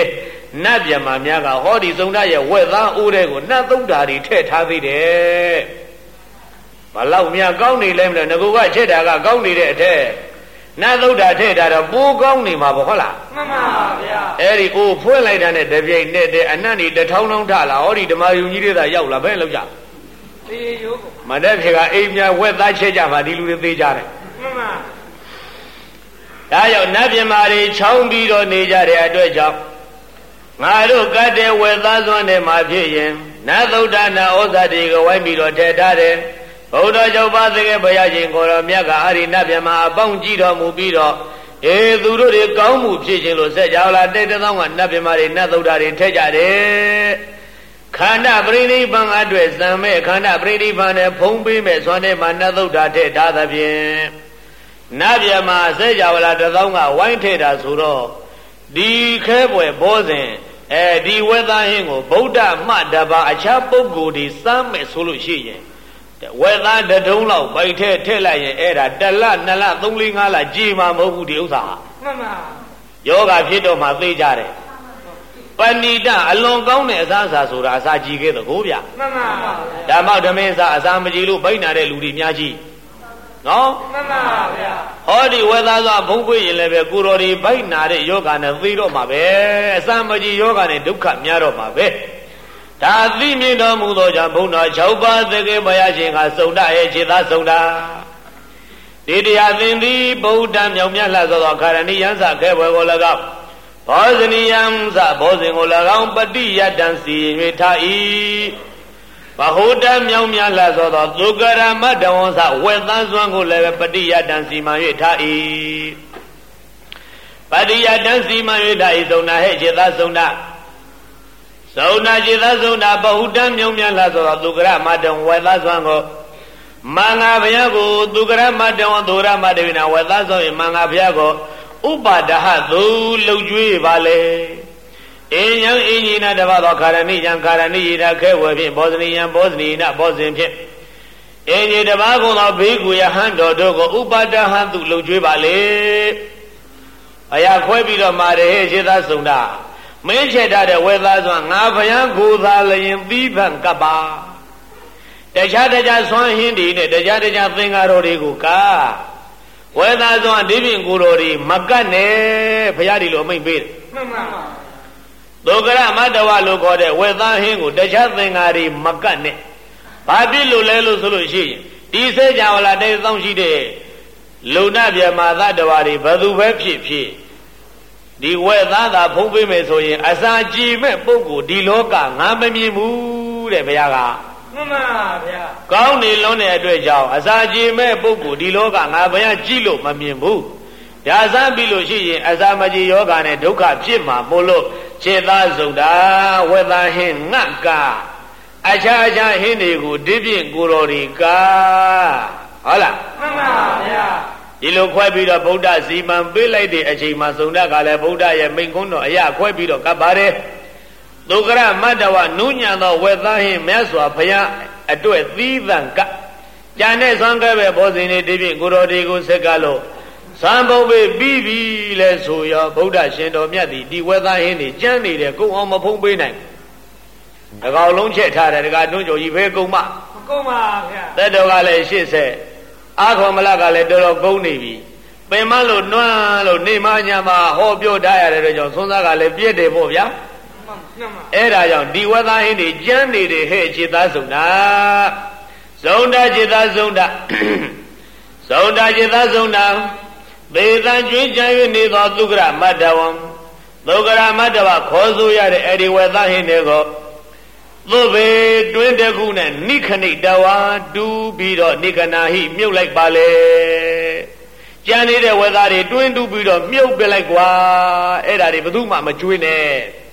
နတ်ဗျမများကဟောဒီသုံးဓာရဲ့ဝက်သားအိုးတဲ့ကိုနတ်သုံးဓာတွေထည့်ထားသေးတယ်ဘလောက်များကောင်းနေလဲမလဲငကူကချက်တာကကောင်းနေတဲ့အထက်နတ်သုံးဓာထည့်ထားတော့ပိုးကောင်းနေမှာပေါ့ဟုတ်လားမှန်ပါဗျာအဲ့ဒီအိုးဖွင့်လိုက်တာနဲ့တပြိုင်နဲ့တည်းအနတ်နေတထောင်းထောင်းထလာဟောဒီဓမ္မယုံကြီးတွေသာရောက်လာဘယ်လောက်ကြသေရိုးမတတ်ဖြေကအိမ်များဝက်သားချက်ကြပါဒီလူတွေသေးကြတယ်မှန်ပါဒါကြောင့်နတ်ပြမာတွေချောင်းပြီးတော့နေကြတဲ့အတွက်ကြောင့်ငါတို့ကတ်တဲ့ဝက်သားစွမ်းနဲ့မှာဖြစ်ရင်နတ်သုဒ္ဓနာဩဇာတွေကိုဝိုင်းပြီးတော့ထည့်ထားတယ်ဘုရားကျောင်းပါသကေဘုရားရှင်ကိုရောမြတ်ကအာရိနတ်ပြမာအပေါင်းကြည့်တော်မူပြီးတော့အေးသူတို့တွေကောင်းမှုဖြစ်ခြင်းလို့ဆက်ကြလာတဲ့တသောင်းကနတ်ပြမာတွေနတ်သုဒ္ဓတွေထည့်ကြတယ်ခန္ဓာပရိနိဗ္ဗာန်အတွက်စံမဲ့ခန္ဓာပရိနိဗ္ဗာန်နဲ့ဖုံးပေးမဲ့စွမ်းနဲ့မှာနတ်သုဒ္ဓထည့်ထားသဖြင့်နတ်ပြမာဆက်ကြလာတသောင်းကဝိုင်းထည့်တာဆိုတော့ဒီခဲပွဲဘောစဉ်အဲဒီဝေသားဟင်းကိုဗုဒ္ဓမှတပါအခြားပုဂ္ဂိုလ်တွေစမ်းမဲ့ဆိုလို့ရှိရင်ဝေသားတဒုံးလောက်ပိုက်ထဲထည့်လိုက်ရင်အဲ့ဒါတလနှစ်လသုံးလေးငါးလကြည်မှာမဟုတ်ဘူးဒီဥစ္စာမှန်ပါယောဂဖြစ်တော့မှသိကြတယ်ပဏိတအလွန်ကောင်းတဲ့အစားအစာဆိုတာအစာကြည်ခဲ့တဲ့ကိုဗျမှန်ပါဓမ္မောဓမင်းစားအစာမကြည်လို့ဗိတ်နာတဲ့လူတွေများကြီးနော်မှန်ပါဗျာဟောဒီဝေသားစွာဘုံပွေရင်လည်းပဲကိုတော်ဒီဗိုက်နာတဲ့ယောဂနဲ့သိတော့မှာပဲအစာမကြည်ယောဂနဲ့ဒုက္ခများတော့မှာပဲဒါသိမြင်တော်မူသောကြောင့်ဘုန်းတော်၆ပါးသကေဘုရားရှင်ကစုံတရဲ့ခြေသားစုံတာဒီတရားသင်သည်ဗုဒ္ဓမြောင်မြတ်လှသောခါရဏိယံစခဲဘွယ်ကို၎င်းဘောဇနိယံစဘောဇင်ကို၎င်းပฏิယတံစီ၍ထား၏ဘဟုတမြောင်မြတ်လှသောသောသုကရမတဝံစဝေသန်းစွမ်းကိုလည်းပฏิယတံစီမံ၍ထား၏ပฏิယတံစီမံ၍ထား၏သုံးနာဟဲ့ခြေသားသုံးနာသုံးနာခြေသားသုံးနာဘဟုတမြောင်မြတ်လှသောသောသုကရမတဝံဝေသန်းစွမ်းကိုမင်္ဂဘုရားကိုသုကရမတဝံသုရမတဝိနာဝေသန်းစွမ်း၏မင်္ဂဘုရားကိုဥပါဒဟသူလှုပ်ကြွေးပါလေအင်းယံအင်းကြီးနာတပါသောခါရဏိယံခါရဏိယတာခဲဝယ်ဖြင့်ဘောဇနိယံဘောဇနိနာဘောဇင်ဖြင့်အင်းကြီးတပါကုန်သောဘေးကူယဟန်တော်တို့ကိုဥပါဒဟသူလှုပ်ကြွေးပါလေအရာခွဲပြီးတော့မာရဟေရှိသားစုံတာမင်းချက်ထားတဲ့ဝေသားစွာငါဘယံကိုသာလျင်သီးဖန်ကပ်ပါတခြားတခြားဆွမ်းဟင်းတွေနဲ့တခြားတခြားသင်္ကာတော်တွေကိုကာဝေသားစွာဒီပြင်ကိုတော်တွေမကတ်နဲ့ဘုရားဒီလိုအမိန့်ပေးတယ်မှန်ပါပါဒုက္ခရမတ္တဝလို့ခေါ်တဲ့ဝေသားဟင်းကိုတခြားသင်္ကာတွေမကတ်နဲ့ဘာဖြစ်လို့လဲလို့ဆိုလို့ရှိရင်ဒီစေကြဝဠာတဲ့သောင်းရှိတဲ့လုံနာပြမာသတ္တဝါတွေဘယ်သူပဲဖြစ်ဖြစ်ဒီဝေသားသာဖုံးပေးမယ်ဆိုရင်အစာကြည်မဲ့ပုဂ္ဂိုလ်ဒီလောကငါမမြင်ဘူးတဲ့ဘုရားကမှန်ပါဗျာကောင်းနေလွန်းတဲ့အတွက်ကြောင့်အစာကြည်မဲ့ပုဂ္ဂိုလ်ဒီလောကငါဘုရားကြည့်လို့မမြင်ဘူးဒါစားပြီလို့ရှိရင်အစာမကြည်ယောဂာနဲ့ဒုက္ခဖြစ်မှာမို့လို့ခြေသားစုံတာဝေသားဟင်းငတ်ကာအခြားအခြားဟင်းတွေကိုဒီဖြင့်ကိုတော်ဒီကာဟုတ်လားမှန်ပါဗျာဒီလိုခွဲပြီးတော့ဗုဒ္ဓစီမံပေးလိုက်တဲ့အချိန်မှာစုံတတ်ကလည်းဗုဒ္ဓရဲ့မိန့်ခွန်းတော်အရာခွဲပြီးတော့ကပ်ပါတယ်ဒုက္ခရမတ္တဝနုညံသောဝေသားဟင်းမြတ်စွာဘုရားအတွက်သီးသန့်ကကြံတဲ့ဆွမ်းကဲပဲဘောဇင်နေဒီဖြင့်ကိုတော်ဒီကိုဆက်ကလို့သံဘုံပဲပြီးပြီလဲဆိုရောဗုဒ္ဓရှင်တော်မြတ်သည်ဒီဝေသားဟင်းနေကျမ်းနေတယ်ကုံအောင်မဖုံးပေးနိုင်တကောင်လုံးချက်ထားတယ်တကတွန်းကြိုကြီးပဲကုံမမကုံပါဗျာသက်တော်ကလည်းရှစ်ဆက်အာခောမလကလည်းတော်တော်ကုန်းနေပြီပင်မလို့နွမ်းလို့နေမညာမှာဟောပြောထားရတဲ့ကြောင့်သွန်းသားကလည်းပြည့်တယ်ပေါ့ဗျာအဲ့ဒါကြောင့်ဒီဝေသားဟင်းတွေကျမ်းနေတယ်ဟဲ့ခြေသားစုံတာစုံတာခြေသားစုံတာစုံတာခြေသားစုံတာသေတံကျွေးကြ၍နေသောသုက္ကရမတ္တဝံသုက္ကရမတ္တဝခေါ်ဆိုရတဲ့အဲ့ဒီဝေသားဟင်းတွေကိုသုဘေတွင်းတခုနဲ့နိခဏိတဝါတူးပြီးတော့နိခနာဟိမြုပ်လိုက်ပါလေကြံနေတဲ့ဝေသားတွေတွင်းတူးပြီးတော့မြုပ်ပြလိုက်ကွာအဲ့ဒါတွေဘယ်သူမှမကျွေးနဲ့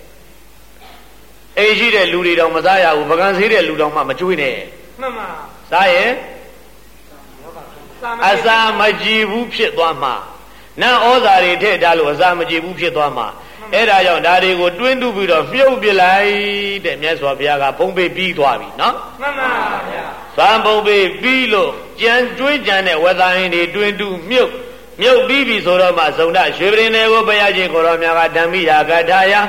အိမ်ရှိတဲ့လူတွေတောင်မစားရဘူးပကံသေးတဲ့လူတောင်မှမကျွေးနဲ့မှန်ပါစားရင်အစာမကြည်ဘူးဖြစ်သွားမှာနတ်ဩဇာတွေထည့်ထားလို့အစာမကြည်ဘူးဖြစ်သွားမှာအဲ့ဒါကြောင့်ဒါတွေကိုတွင်းတူးပြီးတော့မြုပ်ပြလိုက်တဲ့မြတ်စွာဘုရားကဖုံးပေးပြီးသွားပြီနော်မှန်ပါဗျာသံဖုံးပေးပြီးလို့ကြံကျွေးကြံတဲ့ဝေသားဟင်းတွေတွင်းတူးမြုပ်မြုပ်ပြီးပြီဆိုတော့မှဇုံဒရွှေပရင်တွေကိုဘုရားရှင်ကိုရောမြတ်ကဓမ္မိယာကထာယ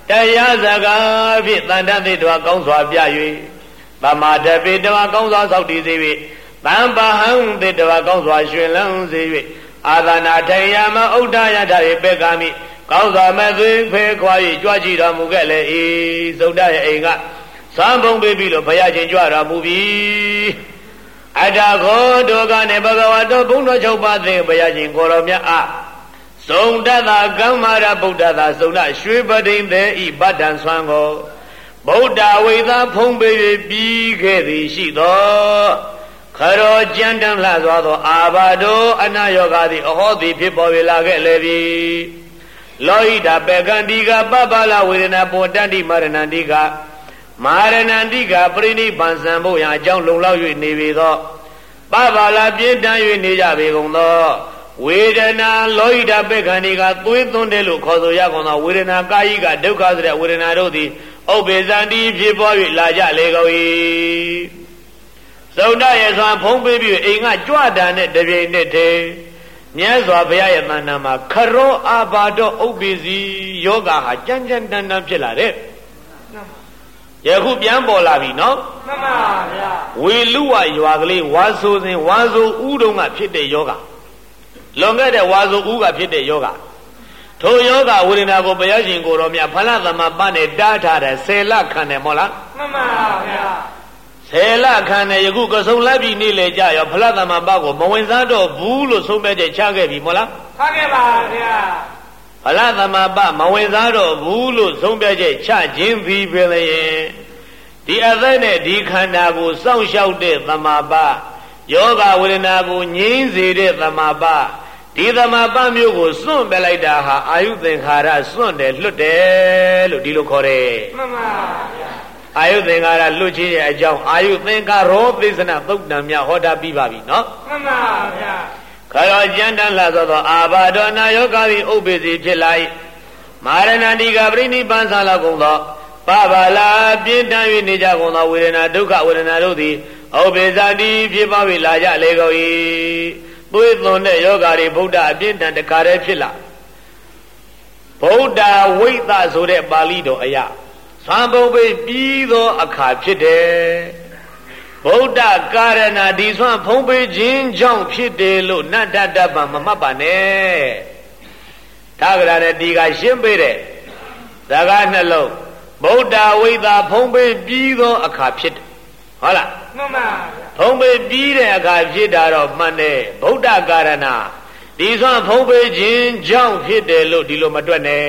တရားစကားဖြင့်တန်တသိတော်ကောင်းစွာပြ၍သမာဓိပေတော်ကောင်းစွာဆောက်တည်စေ၍တံပဟံသေတော်ကောင်းစွာရှင်လန်းစေ၍အာသနာထေယမဥဒ္ဒယထရေပေကာမိကောင်းစွာမဲ့သွေးဖဲခွာ၍ကြွကြည်တော်မူခဲ့လေ၏သုဒ္ဓရဲ့အိမ်ကသံပုံပေးပြီးလို့ဘုရားရှင်ကြွတော်မူပြီအတ္တခောဒုက္ခနဲ့ဘဂဝါတော်ဘုန်းတော်ချုပ်ပါသည်ဘုရားရှင်ကိုတော်မြတ်အားသုံတတ္တကမ္မာရဗုဒ္ဓသာသုံတရွှေပဒိန်သေးဤဗတ္တံဆွမ်းကိုဗုဒ္ဓဝိသာဖုံးပေးပြီးခဲ့သည်ရှိသောခရောကြံတံလှစွာသောအာဘာတောအနာယောဂသည်အဟောသည်ဖြစ်ပေါ်လာခဲ့လေပြီလောဟိတပေကံတိကပပလာဝေဒနာပေါ်တတ္တိမရဏန္တိကမာရဏန္တိကပရိနိဗ္ဗာန်စံဖို့ရာအကြောင်းလုံလောက်၍နေပေသောပပလာပြင်းတန်း၍နေကြပေကုန်သောဝေဒနာလောဟိတပေကံတိကသွေးသွန်းတယ်လို့ခေါ်ဆိုရကုန်သောဝေဒနာကာယိကဒုက္ခဆိုတဲ့ဝေဒနာတို့သည်ဥပ္ပေဇန္တိဖြစ်ပေါ်၍လာကြလေကုန်၏သုဒ္ဓရဲ့စွာဖုံးပေးပြီးအိမ်ကကြွတာနဲ့တပြိမ်နက်တည်းမြတ်စွာဘုရားရဲ့တဏ္ဍာမှာခရောအာဘာတော့ဥပ္ပေစီယောဂဟာကြမ်းကြမ်းတမ်းတမ်းဖြစ်လာတဲ့ယခုပြန်ပေါ်လာပြီနော်မှန်ပါဗျာဝေလူဝရွာကလေးဝါဆိုစဉ်ဝါဆိုဥတုံးကဖြစ်တဲ့ယောဂလွန်ခဲ့တဲ့ဝါဆိုဥကဖြစ်တဲ့ယောဂထိုယောဂဝေဒနာကိုဘုရားရှင်ကိုယ်တော်မြတ်ဖလသမပနဲ့တားထားတယ်ဆယ်လခန့်တယ်မဟုတ်လားမှန်ပါဗျာဆယ်လခန့်နဲ့ယခုကစုံလက်ပြီးနေလေကြရောဖလသမပကိုမဝင်စားတော့ဘူးလို့ဆုံးဖြတ်ချက်ချခဲ့ပြီမဟုတ်လားချခဲ့ပါဗျာဖလသမပမဝင်စားတော့ဘူးလို့ဆုံးဖြတ်ချက်ချခြင်းပြီးပဲလေဒီအသက်နဲ့ဒီခန္ဓာကိုစောင့်ရှောက်တဲ့သမာပယောဂဝေဒနာကိုငြိမ်းစေတဲ့သမာပဒီသမာပမျိုးကိုစွန့်ပလိုက်တာဟာအာယုသင်္ခါရစွန့်တယ်လွတ်တယ်လို့ဒီလိုခေါ်တယ်မှန်ပါဗျာအာယုသင်္ခါရလွတ်ခြင်းရဲ့အကြောင်းအာယုသင်္ကာရောသေသနာသုတ်တံမြဟောတာပြီးပါပြီနော်မှန်ပါဗျာခရောကြံတန်းလာသောအာဘာဒောနာယောဂါသည်ဥပ္ပေစီဖြစ်လာ၏မာရဏတိကပရိနိဗ္ဗာန်ဆလာကုန်သောပပလာပြင်းတန်း၍နေကြကုန်သောဝေဒနာဒုက္ခဝေဒနာတို့သည်ဥပ္ပေဇာတိဖြစ်ပါ၍လာကြလေကုန်၏သွေးသွန်တဲ့ယောဂါတွေဗုဒ္ဓအပြင်းတန်တခါတည်းဖြစ်လာဗုဒ္ဓဝိသဆိုတဲ့ပါဠိတော်အရာသံပုံပိပြီးသောအခါဖြစ်တယ်ဗုဒ္ဓကာရဏဒီဆွမ်းဖုံးပေးခြင်းကြောင့်ဖြစ်တယ်လို့နတ္တတ္တပမမှတ်ပါနဲ့သာဂရနဲ့ဒီကရှင်းပေးတဲ့ဇာကနှလုံးဗုဒ္ဓဝိသဖုံးပေးပြီးသောအခါဖြစ်တယ်ဟုတ်လားမှန်ပါဖုံးပေးပြီးတဲ့အခါဖြစ်တာတော့မှန်တယ်ဗုဒ္ဓကာရဏဒီဆွမ်းဖုံးပေးခြင်းကြောင့်ဖြစ်တယ်လို့ဒီလိုမတွက်နဲ့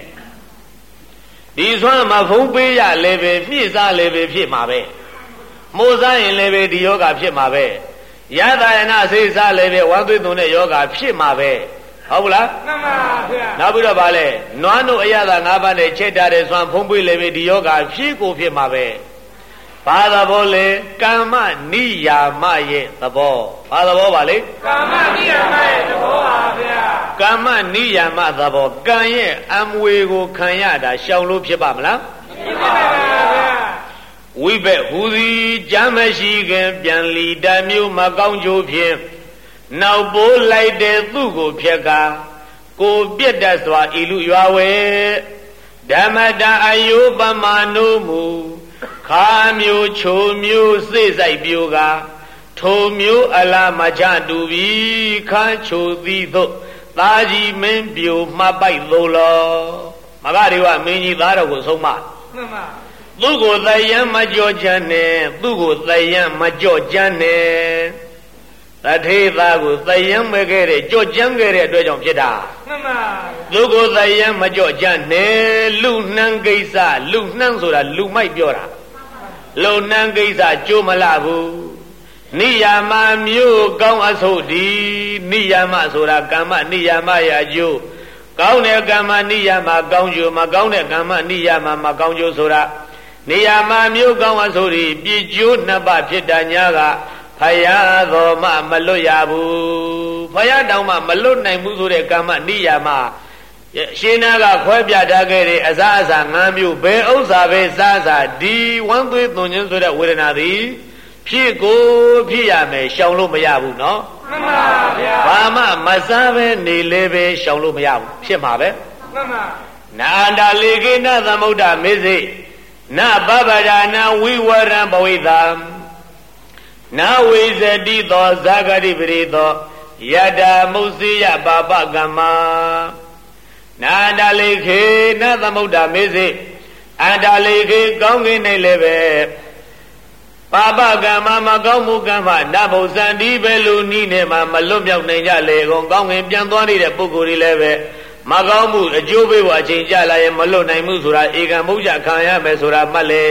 ဒီဆွမ်းမှာဖုံးပေးရလည်းပဲပြည့်စားလည်းပဲဖြစ်မှာပဲမိုးစားရင်လည်းပဲဒီယောဂဖြစ်မှာပဲယသယနာစိတ်စားလည်းပဲဝမ်းသွေးသွန်တဲ့ယောဂဖြစ်မှာပဲဟုတ်ဘူးလားမှန်ပါဗျာနောက်ပြီးတော့ဗာလဲနွားတို့အရသာ၅ပါးနဲ့ချက်ထားတဲ့ဆွမ်းဖုံးပေးလည်းပဲဒီယောဂဖြစ်ကိုဖြစ်မှာပဲဘာသဘောလဲကာမနိယာမရဲ့သဘောဘာသဘောပါလဲကာမနိယာမရဲ့သဘောပါဗျာကာမနိယာမသဘောကံရဲ့အမွေကိုခံရတာရှောင်လို့ဖြစ်ပါမလားဖြစ်ပါပါဗျာဝိဘက်ဟူသည်ကြမ်းမရှိခင်ပြန်လီတမျိုးမကောင်းကြိုးဖြင့်နောက်ပိုးလိုက်တဲ့သူ့ကိုဖြက်ကကိုပြက်တတ်စွာဤလူရွာဝဲဓမ္မတာအယုပမာနုမူခါမျိုးချိုမျိုးစိတ်ဆိုင်ပြိုကထိုမျိုးအလားမချတူပြီးခါချိုသည်သို့သားကြီးမင်းပြိုမှပိုက်လို့လောမကတွေကမင်းကြီးသားတော်ကိုဆုံးမမှန်ပါသူ့ကိုသယံမကြော့ကြမ်းနဲ့သူ့ကိုသယံမကြော့ကြမ်းနဲ့တထေသားကိုသယံမဲ့ခဲ့တဲ့ကြော့ကြမ်းခဲ့တဲ့အတွက်ကြောင့်ဖြစ်တာမှန်ပါသူ့ကိုသယံမကြော့ကြမ်းနဲ့လူနှန်းကိစ္စလူနှန်းဆိုတာလူမိုက်ပြောတာလုံနှန်းကိစ္စကြိုးမလာဘူးနိယာမမျိုးကောင်းအဆုတ်ဒီနိယာမဆိုတာကမ္မနိယာမရာကျိုးကောင်းတဲ့ကမ္မနိယာမကောင်းကျိုးမကောင်းတဲ့ကမ္မနိယာမမကောင်းကျိုးဆိုတာနေရာမှာမျိုးကောင်းအဆိုရီပြည့်ကျိုးနှစ်ပါးဖြစ်တာညာကဖယားတော်မှမလွတ်ရဘူးဖယားတောင်မှမလွတ်နိုင်ဘူးဆိုတဲ့ကမ္မနိယာမရှင်နာကခွဲပြထားခဲ့တဲ့အစားအစာ၅မျိုးဘယ်ဥစ္စာပဲစားစားဒီဝမ်းသွေးသွန်ခြင်းဆိုတဲ့ဝေဒနာသည်ဖြစ်ကိုဖြစ်ရမယ်ရှောင်လို့မရဘူးနော်မှန်ပါဗျာဘာမှမစားပဲနေလေပဲရှောင်လို့မရဘူးဖြစ်မှာပဲမှန်ပါနာန္တလေကိနသမုဒ္ဒမေစိနပပဒာနဝိဝရံဘဝိတံနာဝိဇတိသောဇဂတိပရိသောယတမုစီယပါပကမ္မာနာန္တလေခေနသမုဒ္ဒမေစိအန္တလေခေကောင်းကင်၌လည်းပဲပါပကမ္မမကောင်းမှုကမ္မနဗုဇံဒီပဲလူနီးနဲ့မှမလွတ်မြောက်နိုင်ကြလေကုန်ကောင်းကင်ပြန်သွားနေတဲ့ပုဂ္ဂိုလ်တွေလည်းပဲမကောင်းမှုအကျိုးပေးဖို့အချိန်ကြလာရင်မလွတ်နိုင်မှုဆိုတာဧကံမုဋ္ဌခံရမယ်ဆိုတာမှတ်လေ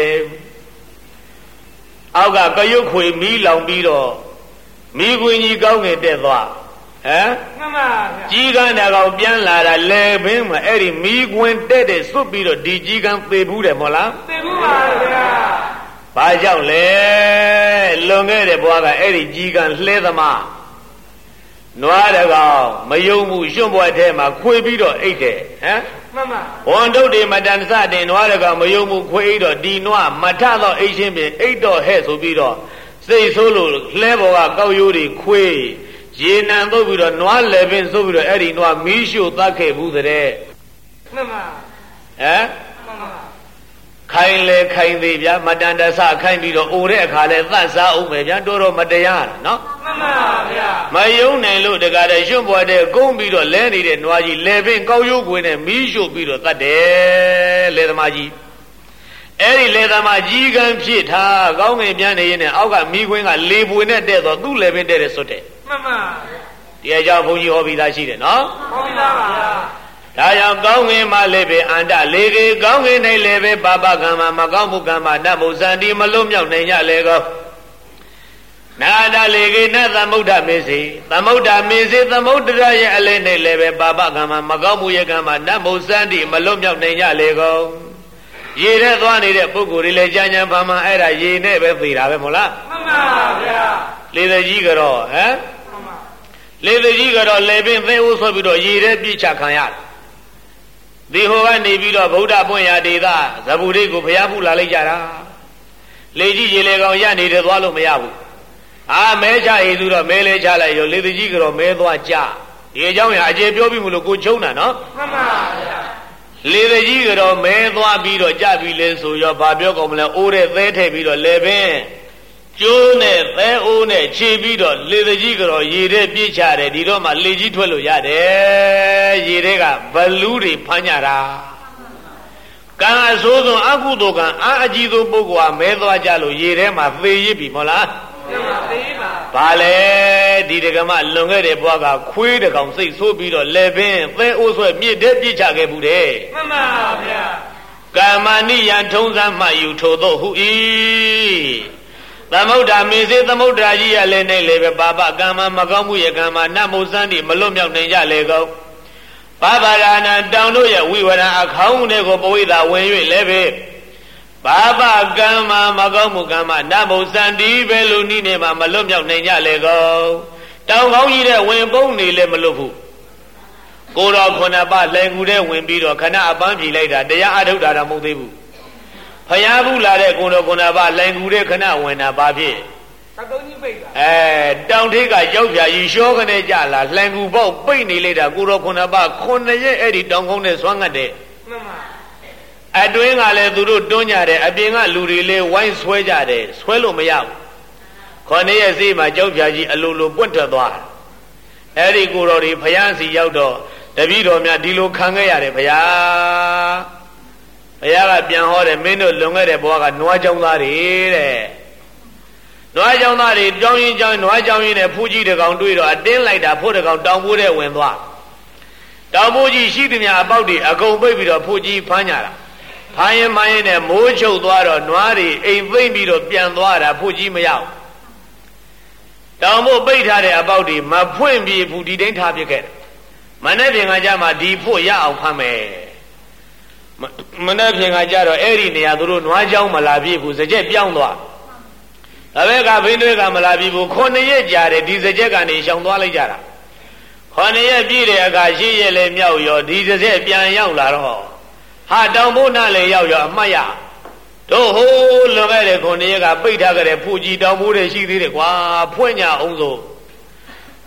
အောက်ကကရုတ်ခွေမီးလောင်ပြီးတော့မိခွင်ကြီးကောင်းကင်တက်သွားဟမ်မှန်ပါဗျာကြီးကန်းတကောင်ပြန်လာတာလေပင်မှာအဲ့ဒီမိခွင်တက်တဲ့စွတ်ပြီးတော့ဒီကြီးကန်းသေဘူးတယ်မဟုတ်လားသေဘူးပါဗျာဘာကြောင့်လဲလွန်ခဲ့တဲ့ဘွားကအဲ့ဒီကြီးကန်းလှဲသမားနွားတကောင်မယုံမှုရွှွန့်ပွဲထဲမှာခွေပြီးတော့အိတ်တယ်ဟမ်မှန်ပါဝန်တုတ်တွေမတန်စတင်နွားတကောင်မယုံမှုခွေအိတ်တော့ဒီနွားမထတော့အိတ်ချင်းပြင်အိတ်တော့ဟဲ့ဆိုပြီးတော့စိတ်ဆိုးလို့လှဲပေါ်ကကောက်ရိုးတွေခွေရေနံတော့ပြီးတော့နွားလည်းပင်ဆိုပြီးတော့အဲ့ဒီနွားမီးရှို့သတ်ခဲ့ဘူးတဲ့မှန်ပါဟမ်မှန်ပါခိုင်လေခိုင်သေးဗျာမတန်တဆခိုင်ပြီးတော့အိုတဲ့အခါလဲသတ်စားအောင်ပဲဗျာတိုးတော့မတရားနော်မှန်ပါဗျာမယုံနိုင်လို့တကားတဲ့ရွှွန့်ပွားတဲ့ကုန်းပြီးတော့လဲနေတဲ့နွားကြီးလဲပင်ကောက်ရိုးခွေနဲ့မီးရှို့ပြီးတော့သတ်တယ်လေသမားကြီးအဲ့ဒီလေသမားကြီးကံဖြစ်ထားကောင်းငင်ပြန်နေရင်လည်းအောက်ကမီးခွင်းကလေပွေနဲ့တဲ့တော့သူ့လဲပင်တဲ့တဲ့စွတ်တယ်မှန်ပါတရားကြောင့်ဘုန်းကြီးဟောပြီးသားရှိတယ်နော်ဟောပြီးသားပါဗျာဒါကြောင့်ကောင်းငင်မှလည်းပဲအန္တလေကေကောင်းငင်၌လည်းပဲပါပကံမမကောင်းမှုကံမနတ်မုဇန်ဒီမလွတ်မြောက်နိုင်ကြလေကောနာန္တလေကေနသမုဒ္ဒမေစီသမုဒ္ဒမေစီသမုဒ္ဒရရဲ့အလင်း၌လည်းပဲပါပကံမမကောင်းမှုရဲ့ကံမနတ်မုဇန်ဒီမလွတ်မြောက်နိုင်ကြလေကောရေထဲသွားနေတဲ့ပုဂ္ဂိုလ်တွေလည်းကြာကြာဖန်ဖန်အဲ့ဒါရေနဲ့ပဲသိတာပဲမဟုတ်လားမှန်ပါဗျာလေတကြီးကတော့ဟမ်လေတကြီးကတော့လေပင်သိဦးဆိုပြီးတော့ရေထဲပြစ်ချခံရတယ်ဒီဟိုကနေပြီးတော့ဗုဒ္ဓပွင့်ရာဒေသဇဗုဒိကိုဘုရားဖူလာလိုက်ကြတာလေကြီးရေလေကောင်ရနေတယ်သွားလို့မရဘူးအာမဲချအေးသူတော့မဲလဲချလိုက်ရောလေတကြီးကတော့မဲသွားကြဒီအကြောင်းရအကျေပြောပြီးမလို့ကိုချုံတာနော်မှန်ပါဗျာလေတကြီးကတော့မဲသွားပြီးတော့ကြပြီလေဆိုရောဘာပြောကုန်မလဲအိုးတဲ့သဲထည့်ပြီးတော့လေပင်ကျိုးနဲ့သဲအိုးနဲ့ခြေပြီးတော့လေတကြီးကတော့ရေထဲပြစ်ချတယ်ဒီတော့မှလေကြီးထွက်လို့ရတယ်ရေထဲကဘလူးတွေဖမ်းကြတာကံအဆိုးဆုံးအကုသိုလ်ကံအာအကြီးဆုံးပုဂ္ဂိုလ်ကမဲသွားကြလို့ရေထဲမှာသေရစ်ပြီမဟုတ်လားသေပါဘာလဲဒီတက္ကမလွန်ခဲ့တဲ့ဘွားကခွေးတကောင်စိတ်ဆိုးပြီးတော့လေပင်သဲအိုးဆွဲမြစ်တဲ့ပြစ်ချခဲ့ဘူးတဲ့မှန်ပါဗျာကာမဏိယံထုံးစမ်းမှယူထို့သောဟု၏သမုဒ္ဒမေစေသမုဒ္ဒရာကြီးရလည်းနေလေပဲပါပကံမမကောင်းမှုရဲ့ကံမနတ်မုဇန်တိမလွတ်မြောက်နိုင်ကြလေကုန်ပါပါဒာနာတောင်တို့ရဲ့ဝိဝရအခေါင်းတွေကိုပဝိသဝင်၍လည်းပဲပါပကံမမကောင်းမှုကံမနတ်မုဇန်တိပဲလူနည်းနေမှာမလွတ်မြောက်နိုင်ကြလေကုန်တောင်ကောင်းကြီးတဲ့ဝင်ပုံးနေလည်းမလွတ်ဘူးကိုတော်ခုနှစ်ပါးလည်းကူတဲ့ဝင်ပြီးတော့ခဏအပန်းဖြေလိုက်တာတရားအထုတ်တာတော့မဟုတ်သေးဘူးဖျားဘူးလာတဲ့ကိုတော်ခုနှစ်ပါးလည်းကူတဲ့ခဏဝင်တာဘာဖြစ်တောင်တုံးကြီးပိတ်တာအဲတောင်ထိပ်ကရောက်ပြရီလျှောကနေကြလာလှန်ကူပေါက်ပိတ်နေလိုက်တာကိုတော်ခုနှစ်ပါးခုနှစ်ရက်အဲ့ဒီတောင်ကုန်းနဲ့ဆွမ်းငတ်တဲ့မှန်ပါအတွင်းကလည်းသူတို့တွန်းကြတယ်အပြင်ကလူတွေလေးဝိုင်းဆွဲကြတယ်ဆွဲလို့မရဘူးခေါင်းရဲ့စီးမှာကြောက်ပြကြီးအလိုလိုပွင့်ထွက်သွားအဲ့ဒီကိုတော်တွေဖျားစီရောက်တော့တပည့်တော်များဒီလိုခံခဲ့ရတယ်ဖျားဘုရားကပြန်ဟောတယ်မင်းတို့လွန်ခဲ့တဲ့ဘဝကနွားကြောင်သားတွေတဲ့နွားကြောင်သားတွေတောင်းရင်ကြောင်နွားကြောင်ရင်နဲ့ဖူးကြီးတကောင်တွေ့တော့အတင်းလိုက်တာဖို့တကောင်တောင်ပိုးတဲ့ဝင်သွားတောင်ပိုးကြီးရှိသမျှအပေါက်တွေအကုန်ပိတ်ပြီးတော့ဖူးကြီးဖမ်းကြတာဖမ်းရင်မှရင်နဲ့မိုးချုပ်သွားတော့နွားတွေအိမ်သိမ့်ပြီးတော့ပြန်သွားတာဖူးကြီးမရောက်တောင်ပိုးပိတ်ထားတဲ့အပေါက်တွေမဖွင့်ပြေဘူးဒီတိုင်းထားပြခဲ့မနေ့ပြင်ကကြမှာဒီဖို့ရအောင်ဖမ်းမယ်မနေ့ပြင်ကကြတော့အဲ့ဒီနေရာသူတို့နွားကြောင်းမလာပြည့်ဘူးစကြက်ပြောင်းသွားဒါပဲကဘိန်းတွေကမလာပြည့်ဘူးခုနှစ်ရက်ကြာတယ်ဒီစကြက်ကနေရှောင်သွားလိုက်ကြတာခုနှစ်ရက်ပြည့်တဲ့အခါရှိရက်လေမြောက်ရောဒီစကြက်ပြန်ရောက်လာတော့ဟာတောင်ဘုနာလေရောက်ရောအမှတ်ရတို့ဟိုးလွန်ခဲ့တဲ့ခုနှစ်ရက်ကပိတ်ထားကြတဲ့ဖူကြီးတောင်ဘိုးတွေရှိသေးတယ်ကွာဖွင့်ကြအောင်ဆိုဖ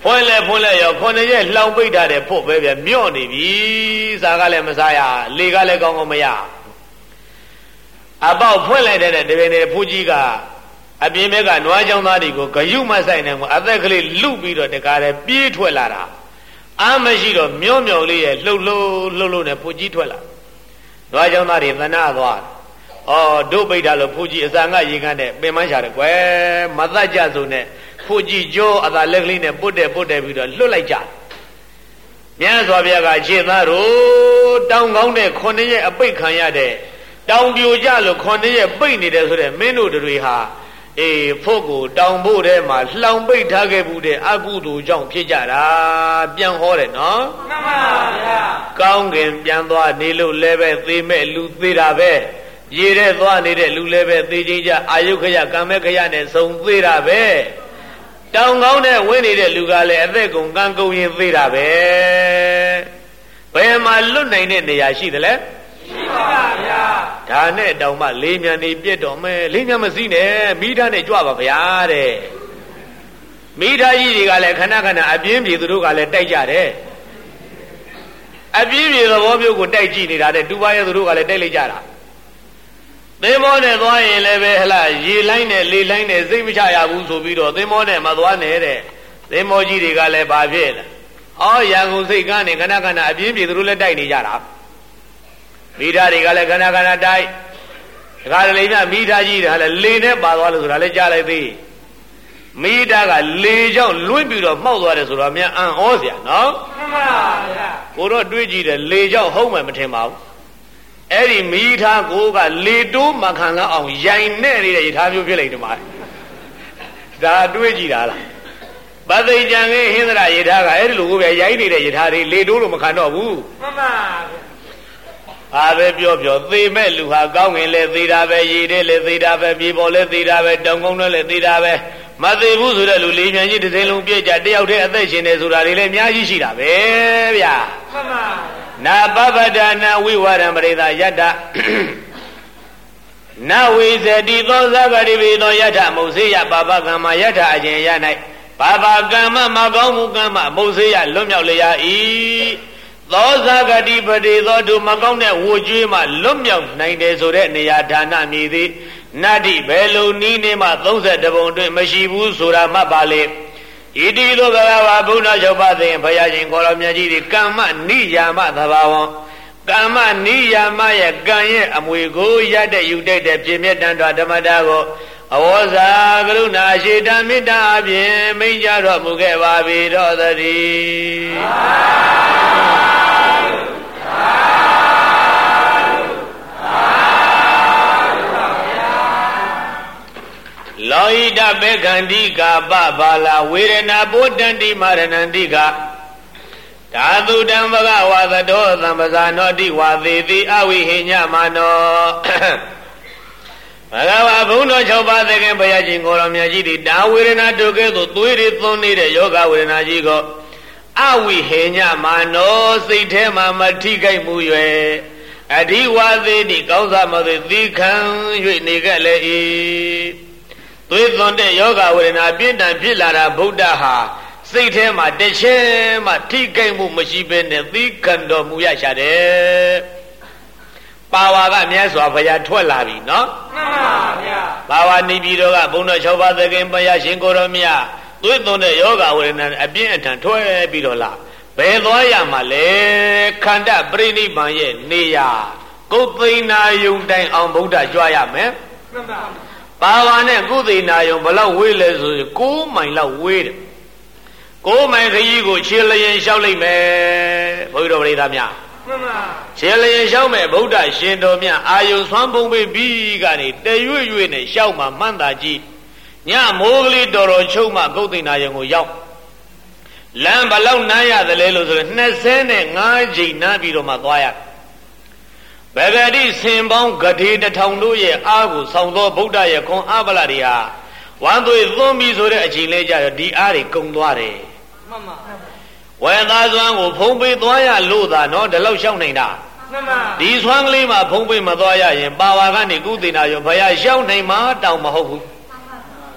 ဖွင့်လဲဖွင့်လဲရောခုနှစ်ရက်လှောင်ပိတ်ထားတဲ့ဖို့ပဲဗျမြော့နေပြီစားကလည်းမစားရလေကလည်းကောင်းကောင်းမရအပေါက်ဖွင့်လိုက်တဲ့တပင်တွေဖူးကြီးကအပြင်းဘက်ကနွားချောင်းသားတွေကိုဂယုမဆိုင်နေမှာအသက်ကလေးလုပြီးတော့တကားလည်းပြေးထွက်လာတာအာမရှိတော့မျောမျောလေးရဲ့လှုပ်လှုပ်လှုပ်လှုပ်နဲ့ဖူးကြီးထွက်လာနွားချောင်းသားတွေသနာသွားဩဒုပိတ်တာလို့ဖူးကြီးအစာငတ်ရေခမ်းနဲ့ပင်မရှာတယ်ကွယ်မသတ်ကြဆိုနဲ့ဖူးကြီးကြောအသာလက်ကလေးနဲ့ပုတ်တယ်ပုတ်တယ်ပြီးတော့လွတ်လိုက်ကြမြတ်စွာဘုရားကခြေသားတို့တောင်းကောင်းတဲ့ခုနှစ်ရက်အပိတ်ခံရတဲ့တောင်ပြိုကြလို့ခုနှစ်ရက်ပိတ်နေတယ်ဆိုတဲ့မင်းတို့တွေဟာအေးဖို့ကိုတောင်ဖို့ထဲမှာလှောင်ပိတ်ထားခဲ့ဘူးတဲ့အကုသိုလ်ကြောင့်ဖြစ်ကြတာပြန်ဟောတယ်နော်မှန်ပါဗျာကောင်းကင်ပြန်သွားနေလို့လည်းပဲသေမဲ့လူသေးတာပဲရေထဲသွားနေတဲ့လူလည်းပဲသေချင်းကြအာယုခယကံမဲ့ခယနဲ့ဆုံသေးတာပဲတောင်ကောင်းတဲ့ဝင်းနေတဲ့လူကလည်းအသက်ကုန်ကံကုန်ရင်သေးတာပဲဘယ်မှာလွတ်နိုင်တဲ့နေရာရှိသလဲရှိပါဗျာဒါနဲ့တောင်မှလေးမြန်နေပြက်တော်မဲလေးမြန်မစည်းနဲ့မိသားနဲ့ကြွပါဗျာတဲ့မိသားကြီးတွေကလည်းခဏခဏအပြင်းပြေသူတို့ကလည်းတိုက်ကြတယ်အပြင်းပြေသဘောမျိုးကိုတိုက်ကြည့်နေတာတဲ့တူပါရဲ့သူတို့ကလည်းတိုက်လိုက်ကြတာသင်္ဘောနဲ့သွားရင်လည်းပဲဟလာရေလိုင်းနဲ့လေလိုင်းနဲ့စိတ်မချရဘူးဆိုပြီးတော့သင်္ဘောနဲ့မသွားနဲ့တဲ့သင်္ဘောကြီးတွေကလည်းဘာဖြစ်လဲအော်ရန်ကုန်စိတ်ကန်းနဲ့ခဏခဏအပြင်းပြေသူတို့လည်းတိုက်နေကြတာမိသားတွေကလည်းခဏခဏတိုက်ဒါကလည်းညမိသားကြီးတွေကလည်းလေနဲ့ပါသွားလို့ဆိုတာလည်းကြားလိုက်သေးမိသားကလေကြောင့်လွင့်ပြီးတော့မှောက်သွားတယ်ဆိုတော့မြန်အံ့ဩစရာနော်မှန်ပါဗျာကိုတော့တွေးကြည့်တယ်လေကြောင့်ဟုတ်မှမထင်ပါဘူးအဲ့ဒီမိသားကိုကလေတိုးမခံလောက်အောင်ရိုင်နဲ့နေတဲ့ရထားမျိုးဖြစ်လိုက်တယ်မှာဒါတွေးကြည့်တာလားပသိကြံကဟင်းသရရထားကအဲ့ဒီလိုကိုပဲရိုင်နေတဲ့ရထားတွေလေတိုးလို့မခံတော့ဘူးမှန်ပါဟာပဲပြောပြောသေမဲ့လူဟာကောင်းငင်လဲသေတာပဲရေထဲလဲသေတာပဲပြေပေါ်လဲသေတာပဲတောင်ကုန်းလဲသေတာပဲမသေဘူးဆိုတဲ့လူလေးမြန်ကြီးတစ်စိမ်းလုံးပြည့်ကြတယောက်တည်းအသက်ရှင်နေဆိုတာတွေလည်းအများကြီးရှိတာပဲဗျာမှန်ပါနာပပဒနာဝိဝရံပရိသယတ္တနဝိဇတိသောသဗ္ဗရိပိသောယတ္ထမုတ်စေယပါပကမ္မယတ္ထအကျင်ရ၌ပါပကမ္မမကောင်းမှုကမ္မမုတ်စေယလွတ်မြောက်လျာ၏သောဇဂတိပတိသောသူမကောင်းတဲ့ဝှကျွေးမှလွတ်မြောက်နိုင်တယ်ဆိုတဲ့နေရာဌာနမြည်သည်နတ္တိဘယ်လိုနည်းနဲ့မှသုံးဆယ်တပုံအတွင်းမရှိဘူးဆိုတာမှတ်ပါလေဣတိသောဘဂဝါဘုရား၆ပါးသိရင်ဘုရားရှင်ကိုရောမြတ်ကြီးဒီကမ္မနိယာမသဘာဝံကမ္မနိယာမရဲ့ကံရဲ့အမွေကိုရတဲ့ယူတဲ့တဲ့ပြည့်မြတ်တန်တော်ဓမ္မတာကိုအဝေါဇာကရုဏာရှိတမေတ္တာအပြင်မိန့်ကြတော်မူခဲ့ပါပြီတော်သတည်းလောဟိတဘေခန္တိကာပပါလာဝေရဏဗုဒ္ဓံတိမာရဏန္တိကဓာတုတံဘဂဝါသတောသံပဇာနောတိဝါသေတိအဝိဟိညမနောဘဂဝါဘုန်းတော်၆ပါးသခင်ဘုရားရှင်ကိုရောမြတ်ကြီးဒီဒါဝေရဏတုကဲ့သို့သွေးတွေသွန်းနေတဲ့ယောဂဝေဒနာကြီးကိုအဝိဟိညမနောစိတ်ထဲမှာမထိခိုက်မှု၍အဓိဝါသေတိကောင်းစားမသိသီခံ၍နေခဲ့လေ၏သွေးသွန်းတဲ့ယောဂဝေဒနာပြင်းထန်ဖြစ်လာတာဗုဒ္ဓဟာစိတ်ထဲမှာတစ်ချက်မှထိခိုက်မှုမရှိဘဲနဲ့သီခံတော်မူရရှာတယ်ပါဝါကမြတ်စွာဘုရားထွက်လာပြီနော်မှန်ပါဗျာပါဝါနေပြည်တော်ကဘုန်းတော်၆ပါးသခင်ဘုရားရှင်ကိုရောမြတ်သွေးသွန်းတဲ့ယောဂဝေဒနာအပြင်းအထန်ထွက်ပြီးတော့လာဘယ်သွားရမှာလဲခန္ဓာပြိဋိဘံရဲ့နေရာကုသိနာယုံတိုင်အောင်ဗုဒ္ဓကြွရမယ်မှန်ပါပါဝါနဲ့ကုသိနာယုံဘလောက်ဝေးလဲဆိုရင်၉မိုင်လောက်ဝေးတယ်၉မိုင်ခရီးကိုခြေလျင်လျှောက်လိုက်မယ်ဘုရားတော်ပရိသတ်များမှန်ပါခြေလျင်လျှောက်မယ်ဗုဒ္ဓရှင်တော်မြတ်အာယုံဆွမ်းပုံပေးပြီးကနေတရွေ့ရွေ့နဲ့လျှောက်မှမှန်တာကြည့်ညမိုးကလေးတော်တော်ချုပ်မှကုသိနာယုံကိုရောက်လမ်းဘလောက်နားရတယ်လဲလို့ဆိုရင်၂၅ချိန်နားပြီးတော့မှသွားရဘဂတိစင်ပေါင်းဂတိတထောင်တို့ရဲ့အားကိုဆောင်သောဗုဒ္ဓရဲ့ခွန်အားပလတွေဟာဝမ်းသွေးသွန်းပြီးဆိုတဲ့အချိန်လေးကြတော့ဒီအားတွေကုန်သွားတယ်မှန်ပါဝေသားစွမ်းကိုဖုံးပေးသွားရလို့သာနော်ဒီလောက်ရှောက်နိုင်တာမှန်ပါဒီစွမ်းကလေးမှာဖုံးပေးမသွားရရင်ပါဝါကနေကုသိနာရောဘုရားရှောက်နိုင်မှာတောင်မဟုတ်ဘူး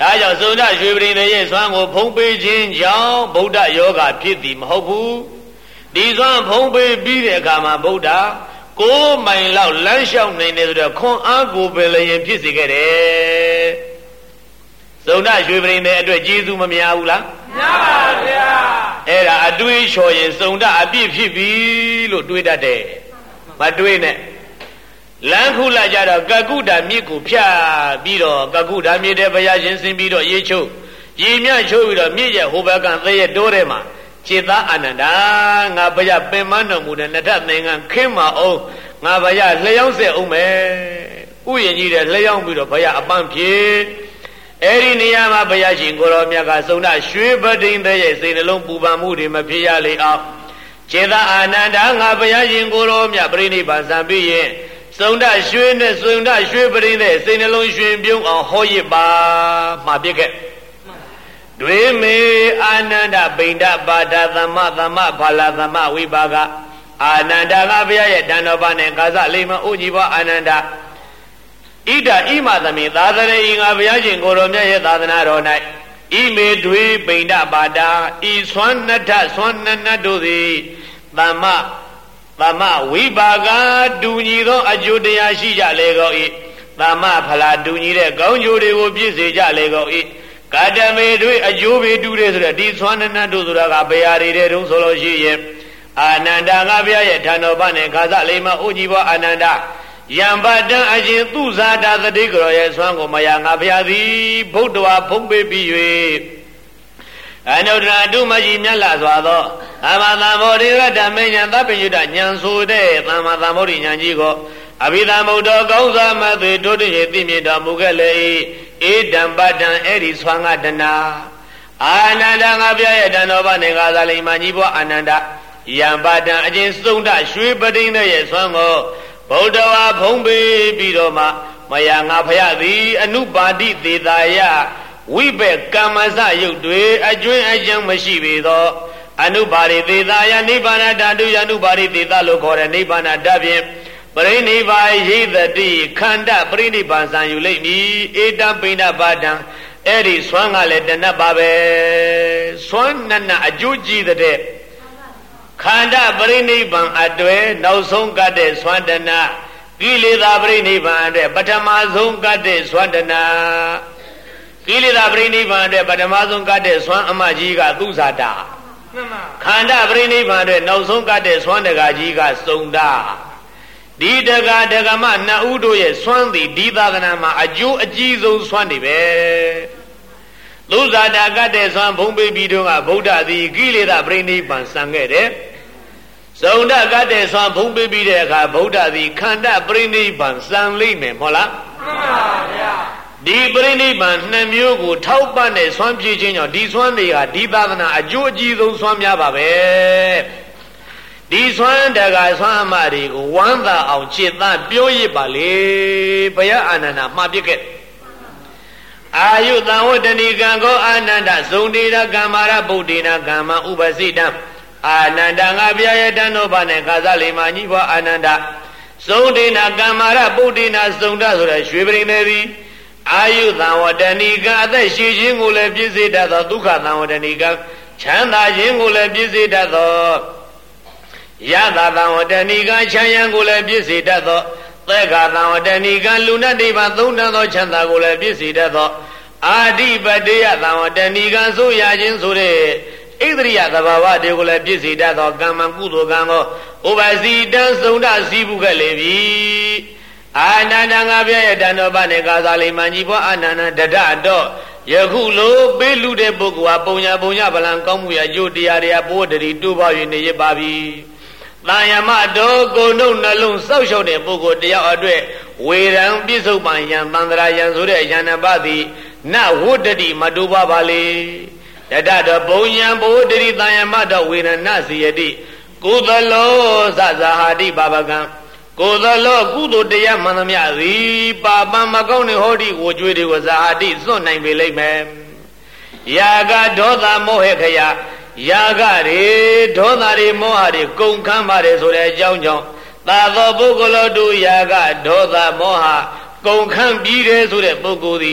ဒါကြောင့်သုဏရွှေပရိသေရဲ့စွမ်းကိုဖုံးပေးခြင်းကြောင့်ဗုဒ္ဓယောဂဖြစ်သည်မဟုတ်ဘူးဒီစွမ်းဖုံးပေးပြီးတဲ့အခါမှာဗုဒ္ဓကိုးမိုင်လောက်လမ်းလျှောက်နိုင်တယ်ဆိုတော့ခွန်အားကိုပင်လျင်ဖြစ်စေခဲ့တယ်သုဏရွှေပရိသေအတွက်ကျေးဇူးမများဘူးလားများပါဗျာအဲ့ဒါအတွေးလျှော်ရင်သုဏအပြည့်ဖြစ်ပြီလို့တွေးတတ်တယ်မတွေးနဲ့လမ်းခုလာကြတော့ကကုဓာမြစ်ကိုဖြတ်ပြီးတော့ကကုဓာမြစ်တဲ့ဘုရားရှင်ဆင်းပြီးတော့ရေချုပ်ရေမြချိုးပြီးတော့မြစ်ရဲ့ဟိုဘက်ကသဲရဲ့တိုးထဲမှာခြေသားအာနန္ဒာငါဘုရားပင်မတော်မူတဲ့နထသင်္ကန်းခင်းမအောင်ငါဘုရားလျှောက်ဆက်အောင်မယ်ဥယျာဉ်ကြီးတဲ့လျှောက်ပြီးတော့ဘုရားအပန်းဖြေအဲ့ဒီနေရာမှာဘုရားရှင်ကိုရောမြတ်ကသုဏရွှေပဒိန်တဲ့ရဲ့စိတ်နှလုံးပူပန်မှုတွေမဖြစ်ရလေအောင်ခြေသားအာနန္ဒာငါဘုရားရှင်ကိုရောမြတ်ပြိဋိဘံစံပြီးရင်သုဏရွှေနဲ့သုဏရွှေပရိသေစိတ်နှလုံးရွှင်ပြုံးအောင်ဟောရစ်ပါမှာပြစ်ခဲ့တွေမေအာနန္ဒဗိန္ဒပါဒသမ္မသမ္မဖလာသမ္မဝိပါကအာနန္ဒကဘုရားရဲ့တန်တော်ပါနဲ့ကာသလိမဥကြီးဘောအာနန္ဒဣဒဣမသမိသာသရေဤငါဘုရားရှင်ကိုရောမြတ်ရဲ့သာသနာတော်၌ဣမေတွေဗိန္ဒပါဒဤသွမ်းနထသွမ်းနနတို့သည်သမ္မသမဝိပါကတူညီသောအကျိုးတရားရှိကြလေကုန်၏သမဖလာတူညီတဲ့ကောင်းကျိုးတွေကိုပြည့်စေကြလေကုန်၏ကာတမေတို့အကျိုးပေတူတယ်ဆိုတဲ့ဒီသွမ်းနနတို့ဆိုတာကဘယ်ဟာတွေတဲ့တုံးဆိုလို့ရှိရင်အာနန္ဒာငါဘုရားရဲ့ဌာနောပနဲ့ခါသလိမဥကြီးဘောအာနန္ဒာယံပတံအရှင်သူဇာတာတတိကရောရဲ့သွမ်းကိုမယငါဘုရားသည်ဗုဒ္ဓဝါဖုံးပေးပြီး၍အနုတ္တရာတုမကြီးမြတ်လာစွာသောသမ္မာသမ္ဗောဓိရတ္တမေညာသဗ္ဗညုတဉာဏ်ဆိုတဲ့သမ္မာသမ္ဗောဓိဉာဏ်ကြီးကိုအဘိဓမ္မုဒ္ဒောကောင်းစွာမသွေတို့တည်းသိမြင်တော်မူခဲ့လေ၏ဧတံပတ္တံအဲ့ဒီသွမ်းကတနာအာနန္ဒငါဘုရားရဲ့တန်တော်ဘာနေကာသလိမ္မာကြီးဘောအာနန္ဒယံပတ္တံအချင်းစုံတရွှေပဒိန်ရဲ့သွမ်းကိုဗုဒ္ဓဝါဖုံးပေးပြီးတော့မှမယငါဘုရားသည်အနုပါတိသေတာယဝိဘက်ကမ္မစယုတ်တွေအကျွင်းအကျဉ်မရှိပေသောအနုပါရိသေသာယနိဗ္ဗာန်ဓာတုယအနုပါရိသေသာလို့ခေါ်တဲ့နိဗ္ဗာန်ဓာတ်ဖြင့်ပရိနိဗ္ဗာန်ရိသတိခန္ဓာပရိနိဗ္ဗာန်ဆံယူလိမ့်မည်ဧတံပိဏပါဒံအဲ့ဒီသွမ်းကလည်းတဏ္ဍပါပဲသွမ်းနနအကျိုးကြီးတဲ့ခန္ဓာပရိနိဗ္ဗာန်အတွေ့နောက်ဆုံးကတဲ့သွမ်းတဏကိလေသာပရိနိဗ္ဗာန်အတွက်ပထမဆုံးကတဲ့သွမ်းတဏကိလေသာပရိနိဗ္ဗာန်အတွက်ပထမဆုံးကတဲ့သွမ်းအမကြီးကသူဇာတာခန္ဓာပရိနိဗ္ဗာန်အတွက်နောက်ဆုံးကတဲ့သွမ်းတကာကြီးကစုံတာဒီတကာဒကမနှစ်ဦးတို့ရဲ့သွမ်းသည်ဒီသာသနာမှာအကျိုးအကြီးဆုံးသွမ်းနေပဲသူဇာတာကတဲ့သွမ်းဘုံပေပြီးတော့ကဗုဒ္ဓသည်ကိလေသာပရိနိဗ္ဗာန်စံခဲ့တယ်ဇုံဒကတဲ့သွမ်းဘုံပေပြီးတဲ့အခါဗုဒ္ဓသည်ခန္ဓာပရိနိဗ္ဗာန်စံလိမ့်မယ်မဟုတ်လားမှန်ပါဗျာဒီပရိနိဗ္ဗာန်နှစ်မျိုးကိုထောက်ပံ့တဲ့သွမ်းပြည့်ခြင်းကြောင့်ဒီသွမ်းတွေကဒီသာသနာအကျိုးအကြီးဆုံးသွမ်းများပါပဲဒီသွမ်းတကာသွမ်းအမတွေကိုဝမ်းသာအောင်จิตသားပြောရစ်ပါလေဘုရားအာနန္ဒာမှာပြစ်ခဲ့အာယုတံဝတ္တဏိကံကိုအာနန္ဒဇုံတိရကမ္မာရဗုဒ္ဓေနကမ္မဥပစိတံအာနန္ဒငါဘုရားရဲ့တန်တော်ဘာနဲ့ကာသလိမ္မာကြီးဘောအာနန္ဒဇုံတိနာကမ္မာရဗုဒ္ဓေနဇုံတဆိုတဲ့ရွှေပရိနေသည်အာယုသံဝတ္တဏိကအသက်ရှိခြင်းကိုလည်းပြည့်စုံတတ်သောဒုက္ခသံဝတ္တဏိကချမ်းသာခြင်းကိုလည်းပြည့်စုံတတ်သောယသသံဝတ္တဏိကချမ်းရံကိုလည်းပြည့်စုံတတ်သောသက္ခသံဝတ္တဏိကလူနတ်နိဗ္ဗာန်သုံးတတ်သောချမ်းသာကိုလည်းပြည့်စုံတတ်သောအာဓိပတေယသံဝတ္တဏိကဆိုရခြင်းဆိုတဲ့ဣန္ဒြိယသဘာဝတွေကိုလည်းပြည့်စုံတတ်သောကမ္မကုသိုလ်ကံကိုဥပစီတံစုံတစီးပုခဲ့လေပြီအာနန္ဒငါဘုရားရဲ့တန်တော်ဘာနဲ့ကာသလိမ္မာကြီးဘောအာနန္ဒတဒတော့ယခုလိုပေးလူတဲ့ပုဂ္ဂိုလ်ဟာပုံညာပုံညာဗလံကောင်းမှုရအကျိုးတရားတွေဘိုးတရီတူပါ၍နေရပါပြီ။တန်ယမတော်ကိုယ်နှုတ်နှလုံးစောက်ရှောက်တဲ့ပုဂ္ဂိုလ်တယောက်အတွက်ဝေရန်ပြစ္ဆုတ်ပံယံသန္တရာယံဆိုတဲ့ယန္နပသည်နဝတ္တတိမတူပါပါလေ။တဒတော့ပုံညာဘိုးတရီတန်ယမတော်ဝေရဏစီယတိကုသလောသဇာဟာတိပါပကံကိုယ်သလောကုသိုလ်တရားမှန်သမျှသည်ပါပမကောင်းတဲ့ဟောဒီကိုကြွေးတွေကိုဇာတိစွန့်နိုင်ပေလိမ့်မယ်။ယာကဒေါသမောဟခယယာကတွေဒေါသတွေမောဟတွေကုန်ခမ်းပါတယ်ဆိုတဲ့အကြောင်းကြောင့်သာသောပုဂ္ဂိုလ်တို့ယာကဒေါသမောဟကုန်ခမ်းပြီးတယ်ဆိုတဲ့ပုဂ္ဂိုလ်သည်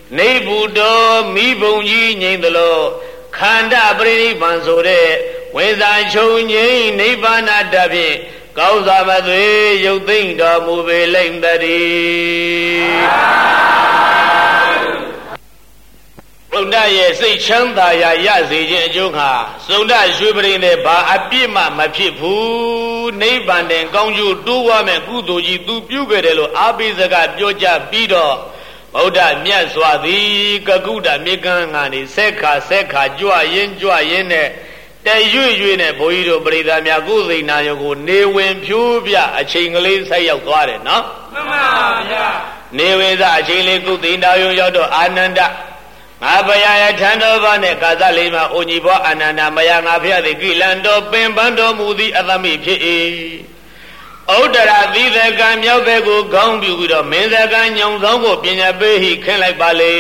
နေဘူးတော်မိဘုံကြီးငြိမ့်သလိုခန္ဓာပရိနိဗ္ဗာန်ဆိုတဲ့ဝိဇာချုပ်ငြိမ့်နိဗ္ဗာန်တဖြင့်ကောင်းစွာမသွေရုပ်သိမ့်တော်မူပေလိမ့်တည်းဘုရားရဲ့စိတ်ချမ်းသာရာရစေခြင်းအကျိုးဟာသုဒ္ဓရွှေပရိနဲ့ဘာအပြစ်မှမဖြစ်ဘူးနိဗ္ဗာန်တင်ကောင်းကျိုးတိုးဝါမဲ့ကုသိုလ်ကြီးသူပြုခဲ့တယ်လို့အာပိစကပြောကြပြီးတော့ဗုဒ္ဓမြတ်စွာသည်ကကုဋ္ဌမြေကမ်းကနေဆက်ခါဆက်ခါကြွရင်ကြွရင်နဲ့တရွေ့ရွေ့နဲ့ဘုန်းကြီးတို့ပရိသတ်များကိုယ်သိနာယုံကိုနေဝင်ဖြိုးပြအချိန်ကလေးဆက်ရောက်သွားတယ်နော်မှန်ပါဗျာနေဝင်စားအချိန်လေးကိုယ်သိနာယုံရောက်တော့အာနန္ဒငါဘုရားရဲ့ထံတော်ဘာနဲ့ကာသလေးမှာအိုညီဘောအာနန္ဒမယငါဖျက်သည်ကိလန်တော်ပင်ပန်းတော်မူသည်အသမိဖြစ်၏ဩဒရာသီသကံမြောက်ဘက်ကိုခေါင်းပြုပြီးတော့မင်းစကံညောင်ဆောင်ကိုပညာပေးဟိခင်းလိုက်ပါလေ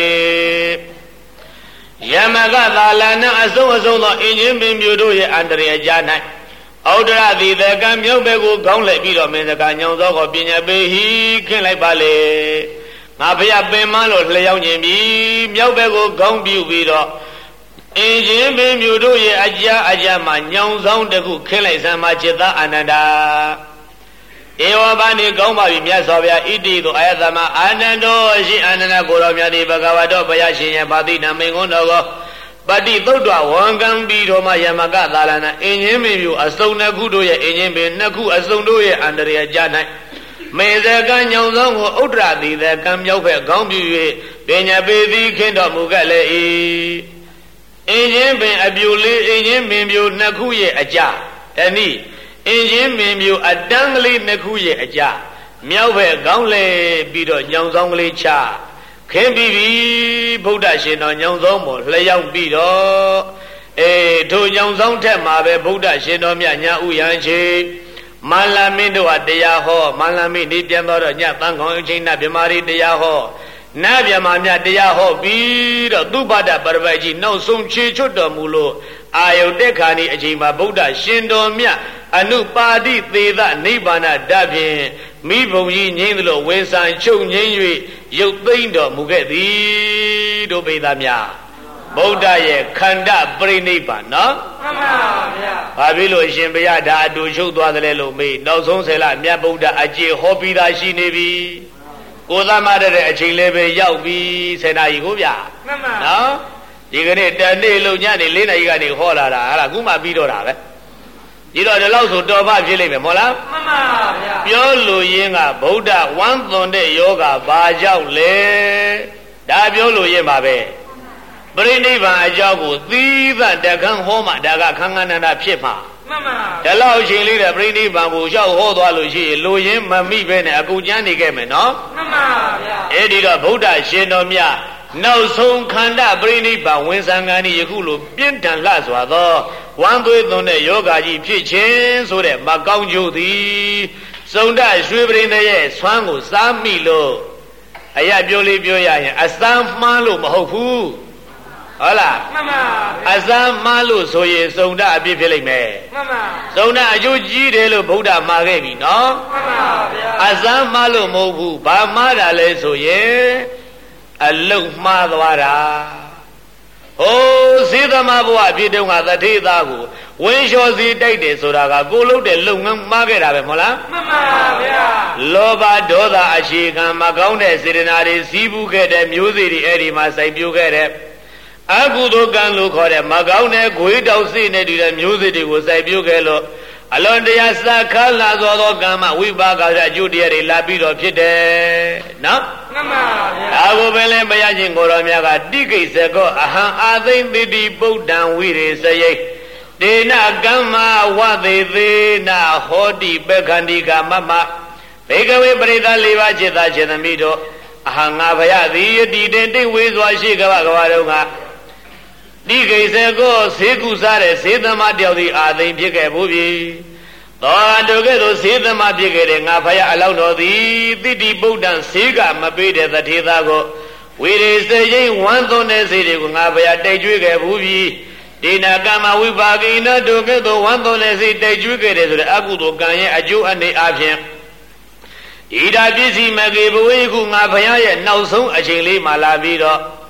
ယမကသာလနာအစုံအစုံသောအင်ဂျင်ပင်မျိုးတို့ရဲ့အန္တရာယ်ကြား၌ဩဒရာသီသကံမြောက်ဘက်ကိုခေါင်းလိုက်ပြီးတော့မင်းစကံညောင်ဆောင်ကိုပညာပေးဟိခင်းလိုက်ပါလေငါဖျက်ပင်မလို့လျှောက်ခြင်းပြီးမြောက်ဘက်ကိုခေါင်းပြုပြီးတော့အင်ဂျင်ပင်မျိုးတို့ရဲ့အကြားအကြားမှာညောင်ဆောင်တစ်ခုခင်းလိုက်စမ်းမှာจิตအာနန္ဒာဧဝဘာနိကောင်းပါပြီမြတ်စွာဘုရားဣတိသောအာယသမအာနန္တောရှိအာနန္ဒကိုရောမြတ်ဒီဘဂဝါတော်ဘုရားရှင်ရဲ့ဗာတိနာမိန်ခွန်းတော်ကိုပတိသုတ်တော်ဝန်ကံပြီးတော်မှာယမကသာလနာအင်ဂျင်ပင်မျိုးအစုံနှစ်ခုတို့ရဲ့အင်ဂျင်ပင်နှစ်ခုအစုံတို့ရဲ့အန္တရာယ်ကြား၌မေဇကံညောင်ဆောင်ကိုဥဒ္ဒရာတိသကံမြောက်ဘက်ခေါင်းပြု၍ပညာပေသည်ခင်းတော်မူခဲ့လေ၏အင်ဂျင်ပင်အပြူလေးအင်ဂျင်ပင်မျိုးနှစ်ခုရဲ့အကြတနည်းအင်ဂျင်ပင်မျိုးအတန်းကလေးနှစ်ခုရဲ့အကြမြောက်ဘက်ခေါင်းလဲပြီးတော့ညောင်ဆောင်ကလေးချခင်းပြီးပြီဗုဒ္ဓရှင်တော်ညောင်ဆောင်ပေါ်လျှောက်ပြီးတော့အေးထိုညောင်ဆောင်ထက်မှာပဲဗုဒ္ဓရှင်တော်မြတ်ညာဥယံရှိမန္လာမင်းတို့ဟာတရားဟောမန္လာမင်းဒီပြန်တော့ညသံခေါင်အချိန်နဲ့မြမာရီတရားဟောနတ်မြမာမြတရားဟောပြီးတော့သုဘဒပရပတ်ကြီးနောက်ဆုံးခြေချွတ်တော်မူလို့အာယုတက်ခါနီအချိန်မှာဗုဒ္ဓရှင်တော်မြတ်အနုပါတိသေသနိဗ္ဗာန်ဓာတ်ဖြင့်မိဘုံကြီးငြိမ့်သလိုဝေဆံချုပ်ငြိမ့်၍ရုပ်သိမ့်တော်မူခဲ့သည်တို့ပိသများဗုဒ္ဓရဲ့ခန္ဓာပရိနိဗ္ဗာန်နော်မှန်ပါဗျာဘာဖြစ်လို့ရှင်ဘုရားဒါအတူချုပ်သွားတယ်လို့မေးနောက်ဆုံးဆယ်လမြတ်ဗုဒ္ဓအကျေဟောပြီးသားရှိနေပြီကိုသမတဲ့အချိန်လေးပဲရောက်ပြီဆယ်နာရီကိုဗျာမှန်ပါနော်ဒီကနေ့တနေ့လုံးညနေလေးနာရီကနေဟောလာတာဟာခုမှပြီးတော့တာပဲဒီတော့ဒီလောက်ဆိုတော်ဖဖြစ်လိမ့်မယ်မဟုတ်လားမှန်ပါဗျာပြောလို့ရင်းကဗုဒ္ဓဝမ်းသွန်တဲ့ယောဂဘာကြောင့်လဲဒါပြောလို့ရင်းပါပဲပရိနိဗ္ဗာန်အကြောင်းကိုသီးသန့်တခန်းဟောမှဒါကခန္ဓာနန္ဒဖြစ်မှာမှန်ပါဒါလောက်အချိန်လေးတဲ့ပရိနိဗ္ဗာန်ကိုရောက်ဟောသွားလို့ရှိရင်လိုရင်းမမိပဲနဲ့အကူကျမ်းနေခဲ့မယ်နော်မှန်ပါဗျာအဲ့ဒီတော့ဗုဒ္ဓရှင်တော်မြတ်နောက်ဆုံးခန္ဓာပရိနိဗ္ဗာန်ဝင်ဆံခံဤယခုလိုပြင်းထန်လှစွာသောဝမ်းသွေးသွန်းတဲ့ယောဂါကြီးဖြစ်ခြင်းဆိုတဲ့မကောင်းကျိုးသည်စုံဒရွှေပရိသေရဲ့ဆွမ်းကိုစားမိလို့အရာပြောလေးပြောရရင်အစမ်းမှားလို့မဟုတ်ဘူးဟုတ်လားမှန်ပါအစမ်းမှားလို့ဆိုရင်စုံဒအပြစ်ဖြစ်လိမ့်မယ်မှန်ပါစုံဒအကျိုးကြီးတယ်လို့ဗုဒ္ဓမှာခဲ့ပြီနော်မှန်ပါဗျာအစမ်းမှားလို့မဟုတ်ဘူးဘာမှားတာလဲဆိုရင်အလုံမှားသွားတာဟိုးစေသမဘဝအဖြစ်တုန်းကသတိသားကိုဝင်းလျှော်စီတိုက်တယ်ဆိုတာကကိုလုပ်တဲ့လုပ်ငန်းမှားခဲ့တာပဲမဟုတ်လားမှန်ပါဗျာလောဘဒေါသအရှိခံမကောင်းတဲ့စေတနာတွေစီးပူးခဲ့တဲ့မျိုးစေ့တွေအဲ့ဒီမှာစိုက်ပျိုးခဲ့တဲ့အကုသိုလ်ကံလို့ခေါ်တဲ့မကောင်းတဲ့ဂွေးတောက်စိနဲ့တူတဲ့မျိုးစေ့တွေကိုစိုက်ပျိုးခဲ့လို့အလွန်တရာစခါလာသောသောကံမဝိပါကရအကျိုးတရားတွေလာပြီးတော့ဖြစ်တယ်နော်မှန်ပါဗျာဒါကိုပဲလဲဘုရားရှင်ကိုတော်မြတ်ကတိကိစ္စကောအဟံအာသိမ့်တိတိဗုဒ္ဓံဝိရေစယိဒေနကမ္မဝသေသေးနာဟောတိပက္ခန္တိကမမဘေကဝေပရိသလေးပါးจิตသားจิตသမီးတို့အဟံငါဘုရားသည်ယတိတင်တိဝေစွာရှိကဘကဘာတော်ကတိကိစ္စကိုဈေးကုစားတဲ့ဈေးသမားတယောက်ဒီအာသိမ့်ဖြစ်ခဲ့ဘူးပြီသောတို့ကဲ့သို့ဈေးသမားဖြစ်ခဲ့တဲ့ငါဖယားအလောက်တော်သည်တိတိဗုဒ္ဓံဈေးကမပေးတဲ့တထေသားကိုဝိရိစေရင်ဝမ်းသွန်းတဲ့ဈေးတွေကိုငါဖယားတိုက်ကျွေးခဲ့ဘူးပြီဒေနာကမ္မဝိပါကိနတို့ကဲ့သို့ဝမ်းသွန်းတဲ့ဈေးတိုက်ကျွေးခဲ့တယ်ဆိုတဲ့အကုသိုလ်ကံရဲ့အကျိုးအနေအချင်းဣဒာပစ္စည်းမကေဘဝေခုငါဖယားရဲ့နောက်ဆုံးအချိန်လေးမှလာပြီးတော့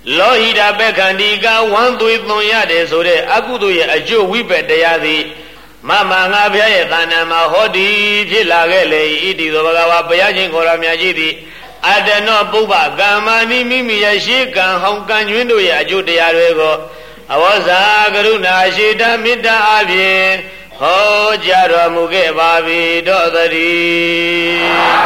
လောဟိတပက္ခန္ဒီကဝမ်းသွေးသွန်ရတယ်ဆိုတဲ့အကုသိုလ်ရဲ့အကျိုးဝိပက်တရားသည်မမငါဘုရားရဲ့သာနာမှာဟောဒီဖြစ်လာခဲ့လေဣတိသောဘဂဝါဘုရားရှင်ခေါ်တော်မြတ်ကြီးသည်အတ္တနောပုပ္ပကမ္မာနိမိမိရဲ့ရှေးကံဟောင်းကံကျွင်းတို့ရဲ့အကျိုးတရားတွေကိုအဝဇ္ဇာကရုဏာရှိတမေတ္တာအပြင်ဟောကြားတော်မူခဲ့ပါပြီတော်သတည်း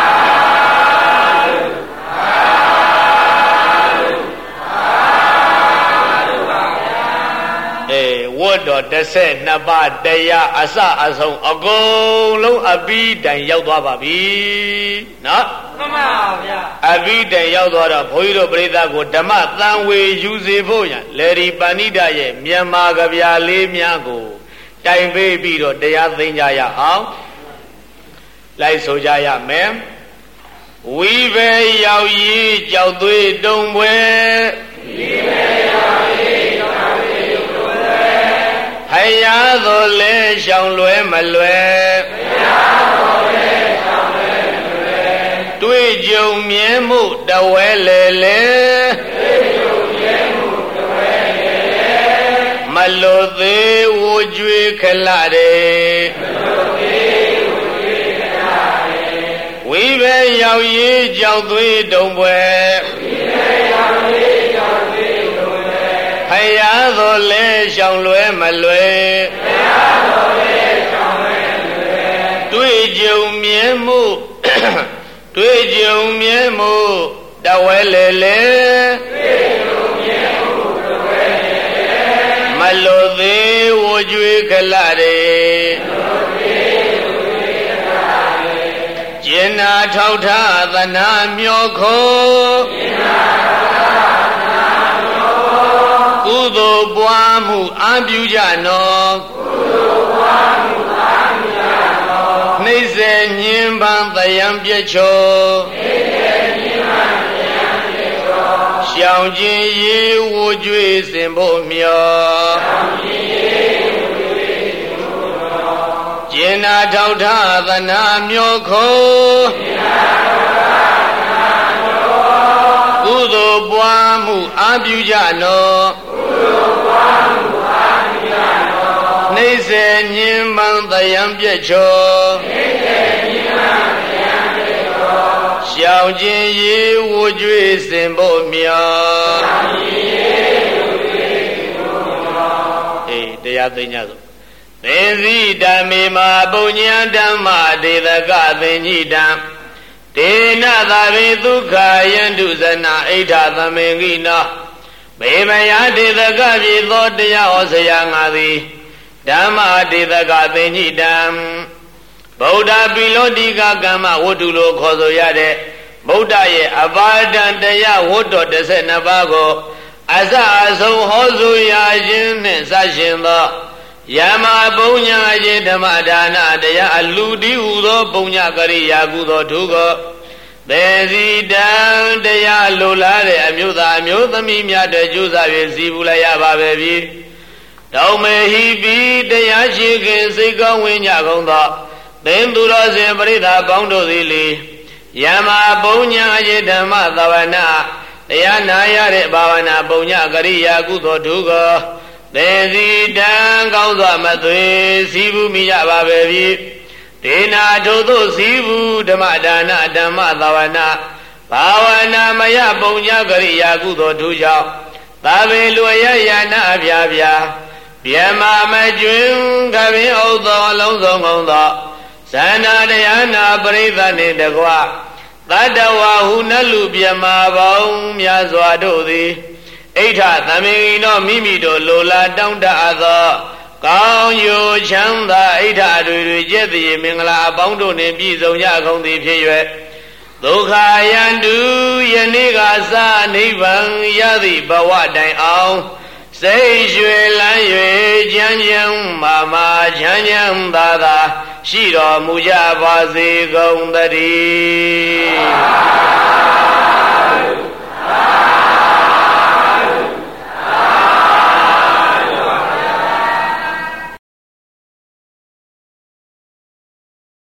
အေးဝတ်တော်တစ်ဆက်နှစ်ပါးတရားအစအဆုံးအကုန်လုံးအပြီးတိုင်ရောက်သွားပါပြီနော်မှန်ပါဗျာအပြီးတိုင်ရောက်သွားတော့ဘုန်းကြီးတို့ပြိဿကိုဓမ္မသံဝေယူစေဖို့ရလေဒီပဏိတရဲ့မြန်မာကဗျာလေးများကိုတိုင်ပေးပြီးတော့တရားသိကြရအောင်လိုက်ဆိုကြရမယ်ဝိဘဲရောက်ရီကြောက်သွေးတုံပွဲဝိဘဲရောက်ရီကြောက်သွေးတုံပွဲဖယားသောလဲရှောင်လွဲမလွယ်ဖယားသောလဲရှောင်လွဲမလွယ်တွေ့ကြုံမြဲမှုတဝဲလေလေတွေ့ကြုံမြဲမှုတဝဲလေလေမလို့သေးဝကြွေခလာတယ်မလို့သေးဝကြွေခလာတယ်ဝိဘဲရောက်ရေးကြောက်သွေးတုံပွဲဝိဘဲရောက်ရေးကြောက်သွေးတုံပွဲဖယားသောလဲရှောင်လွဲမလွယ်ဖယားသောလဲရှောင်လွဲမလွယ်တွေ့ကြုံမြဲမှုတွေ့ကြုံမြဲမှုတဝဲလေလေတွေ့ကြုံမြဲမှုတဝဲလေလေမလို့သေးဝကြွေခလာတယ်မလို့သေးဝကြွေခလာတယ်ကျင်နာထောက်ထားသနာမျောခိုးကျင်နာထောက်ထားသနာမျောခိုးကုသိုလ်ပွားမှုအာပြုကြနောကုသိုလ်ပွားမှုအာပြုကြနောနှိမ့်စေညင်ပန်းတယံပြည့်ချောနှိမ့်စေညင်ပန်းတယံပြည့်ချောရှောင်ခြင်းရေဝကြွေစင်ဖို့မျောရှောင်ခြင်းရေဝကြွေစင်ဖို့မျောကျင်နာထောက်ထားသနာမျောခိုးကျင်နာထောက်ထားသနာမျောခိုးကုသိုလ်ပွားမှုအာပြုကြနောကုသိုလ်ပွားမှုအာပြုကြနောနှိမ့်စေညင်ပန်းတယံပြည့်ချောနှိမ့်စေညင်ပန်းတယံပြည့်ချောရှောင်ခြင်းရေဝကြွေစင်ဖို့မျောရှောင်ခြင်းရေဝကြွေစင်ဖို့မျောအေးတရားသိညဆိုသေစီဓမ္မေမာပုညံဓမ္မဒေသကသင်္ကြိတံဒေနသာဝေဒုက္ခယန္တုဇနာဣဋ္ဌသမင်္ဂိနောဘေမယဒေသကပြေသောတရားဟောစရာငါသည်ဓမ္မဒေသကသင်္ကြိတံဗုဒ္ဓပိလောတိကကမ္မဝတ္ထုလိုခေါ်ဆိုရတဲ့ဗုဒ္ဓရဲ့အပါဒံတရားဝတ္တော်တစ်ဆယ်နှစ်ပါးကိုအစအဆုံးဟောဆိုရခြင်းနှင့်စရှင်သောယမပုညအကျေဓမ္မဒါနတရားအလူတိဟုသောပုညကရိယာကုသောထုကိုသေစီတံတရားလိုလားတဲ့အမျိုးသားအမျိုးသမီးများတဲ့ကျူးစာ၍စီပူလိုက်ရပါပဲပြီတောင်းမေဟိပိတရားရှိခင်စိတ်ကောင်းဝိညာကုန်သောသင်သူတော်စင်ပရိသတ်ပေါင်းတို့သည်လေယမပုညအကျေဓမ္မသဝနာတရားနာရတဲ့ဘာဝနာပုညကရိယာကုသောထုကိုသေစီတံကောင်းစွာမသွေစီဘူးမိရပါပဲပြီဒေနာထို့သို့စီဘူးဓမ္မဒါနဓမ္မသဝနာဘာဝနာမယပုံညကရိယာကုသိုလ်ထူကြောင့်သာဝေလွယ်ရရနာအပြာပြာဗျမမကျွင်ကပင်ဥသောအလုံးစုံကုန်သောဇန္နာတရားနာပရိသတ်နှင့်တကွသတ္တဝါဟုနလူဗျမပေါင်းများစွာတို့သည်ဣဋ္ဌသမင်္ဂိနောမိမိတို့လိုလားတောင်းတအပ်သောကောင်းကျိုးချမ်းသာဣဋ္ဌတွေတွေကျက်သည်မင်္ဂလာအပေါင်းတို့နှင့်ပြည့်စုံကြကုန်သည်ဖြစ်၍ဒုက္ခယန္တုယနေ့ကစနိဗ္ဗာန်ရသည့်ဘဝတိုင်အောင်စိတ်ရွှေလန်း၍ချမ်းချမ်းမာမာချမ်းချမ်းသာသာရှိတော်မူကြပါစေကုန်သတည်း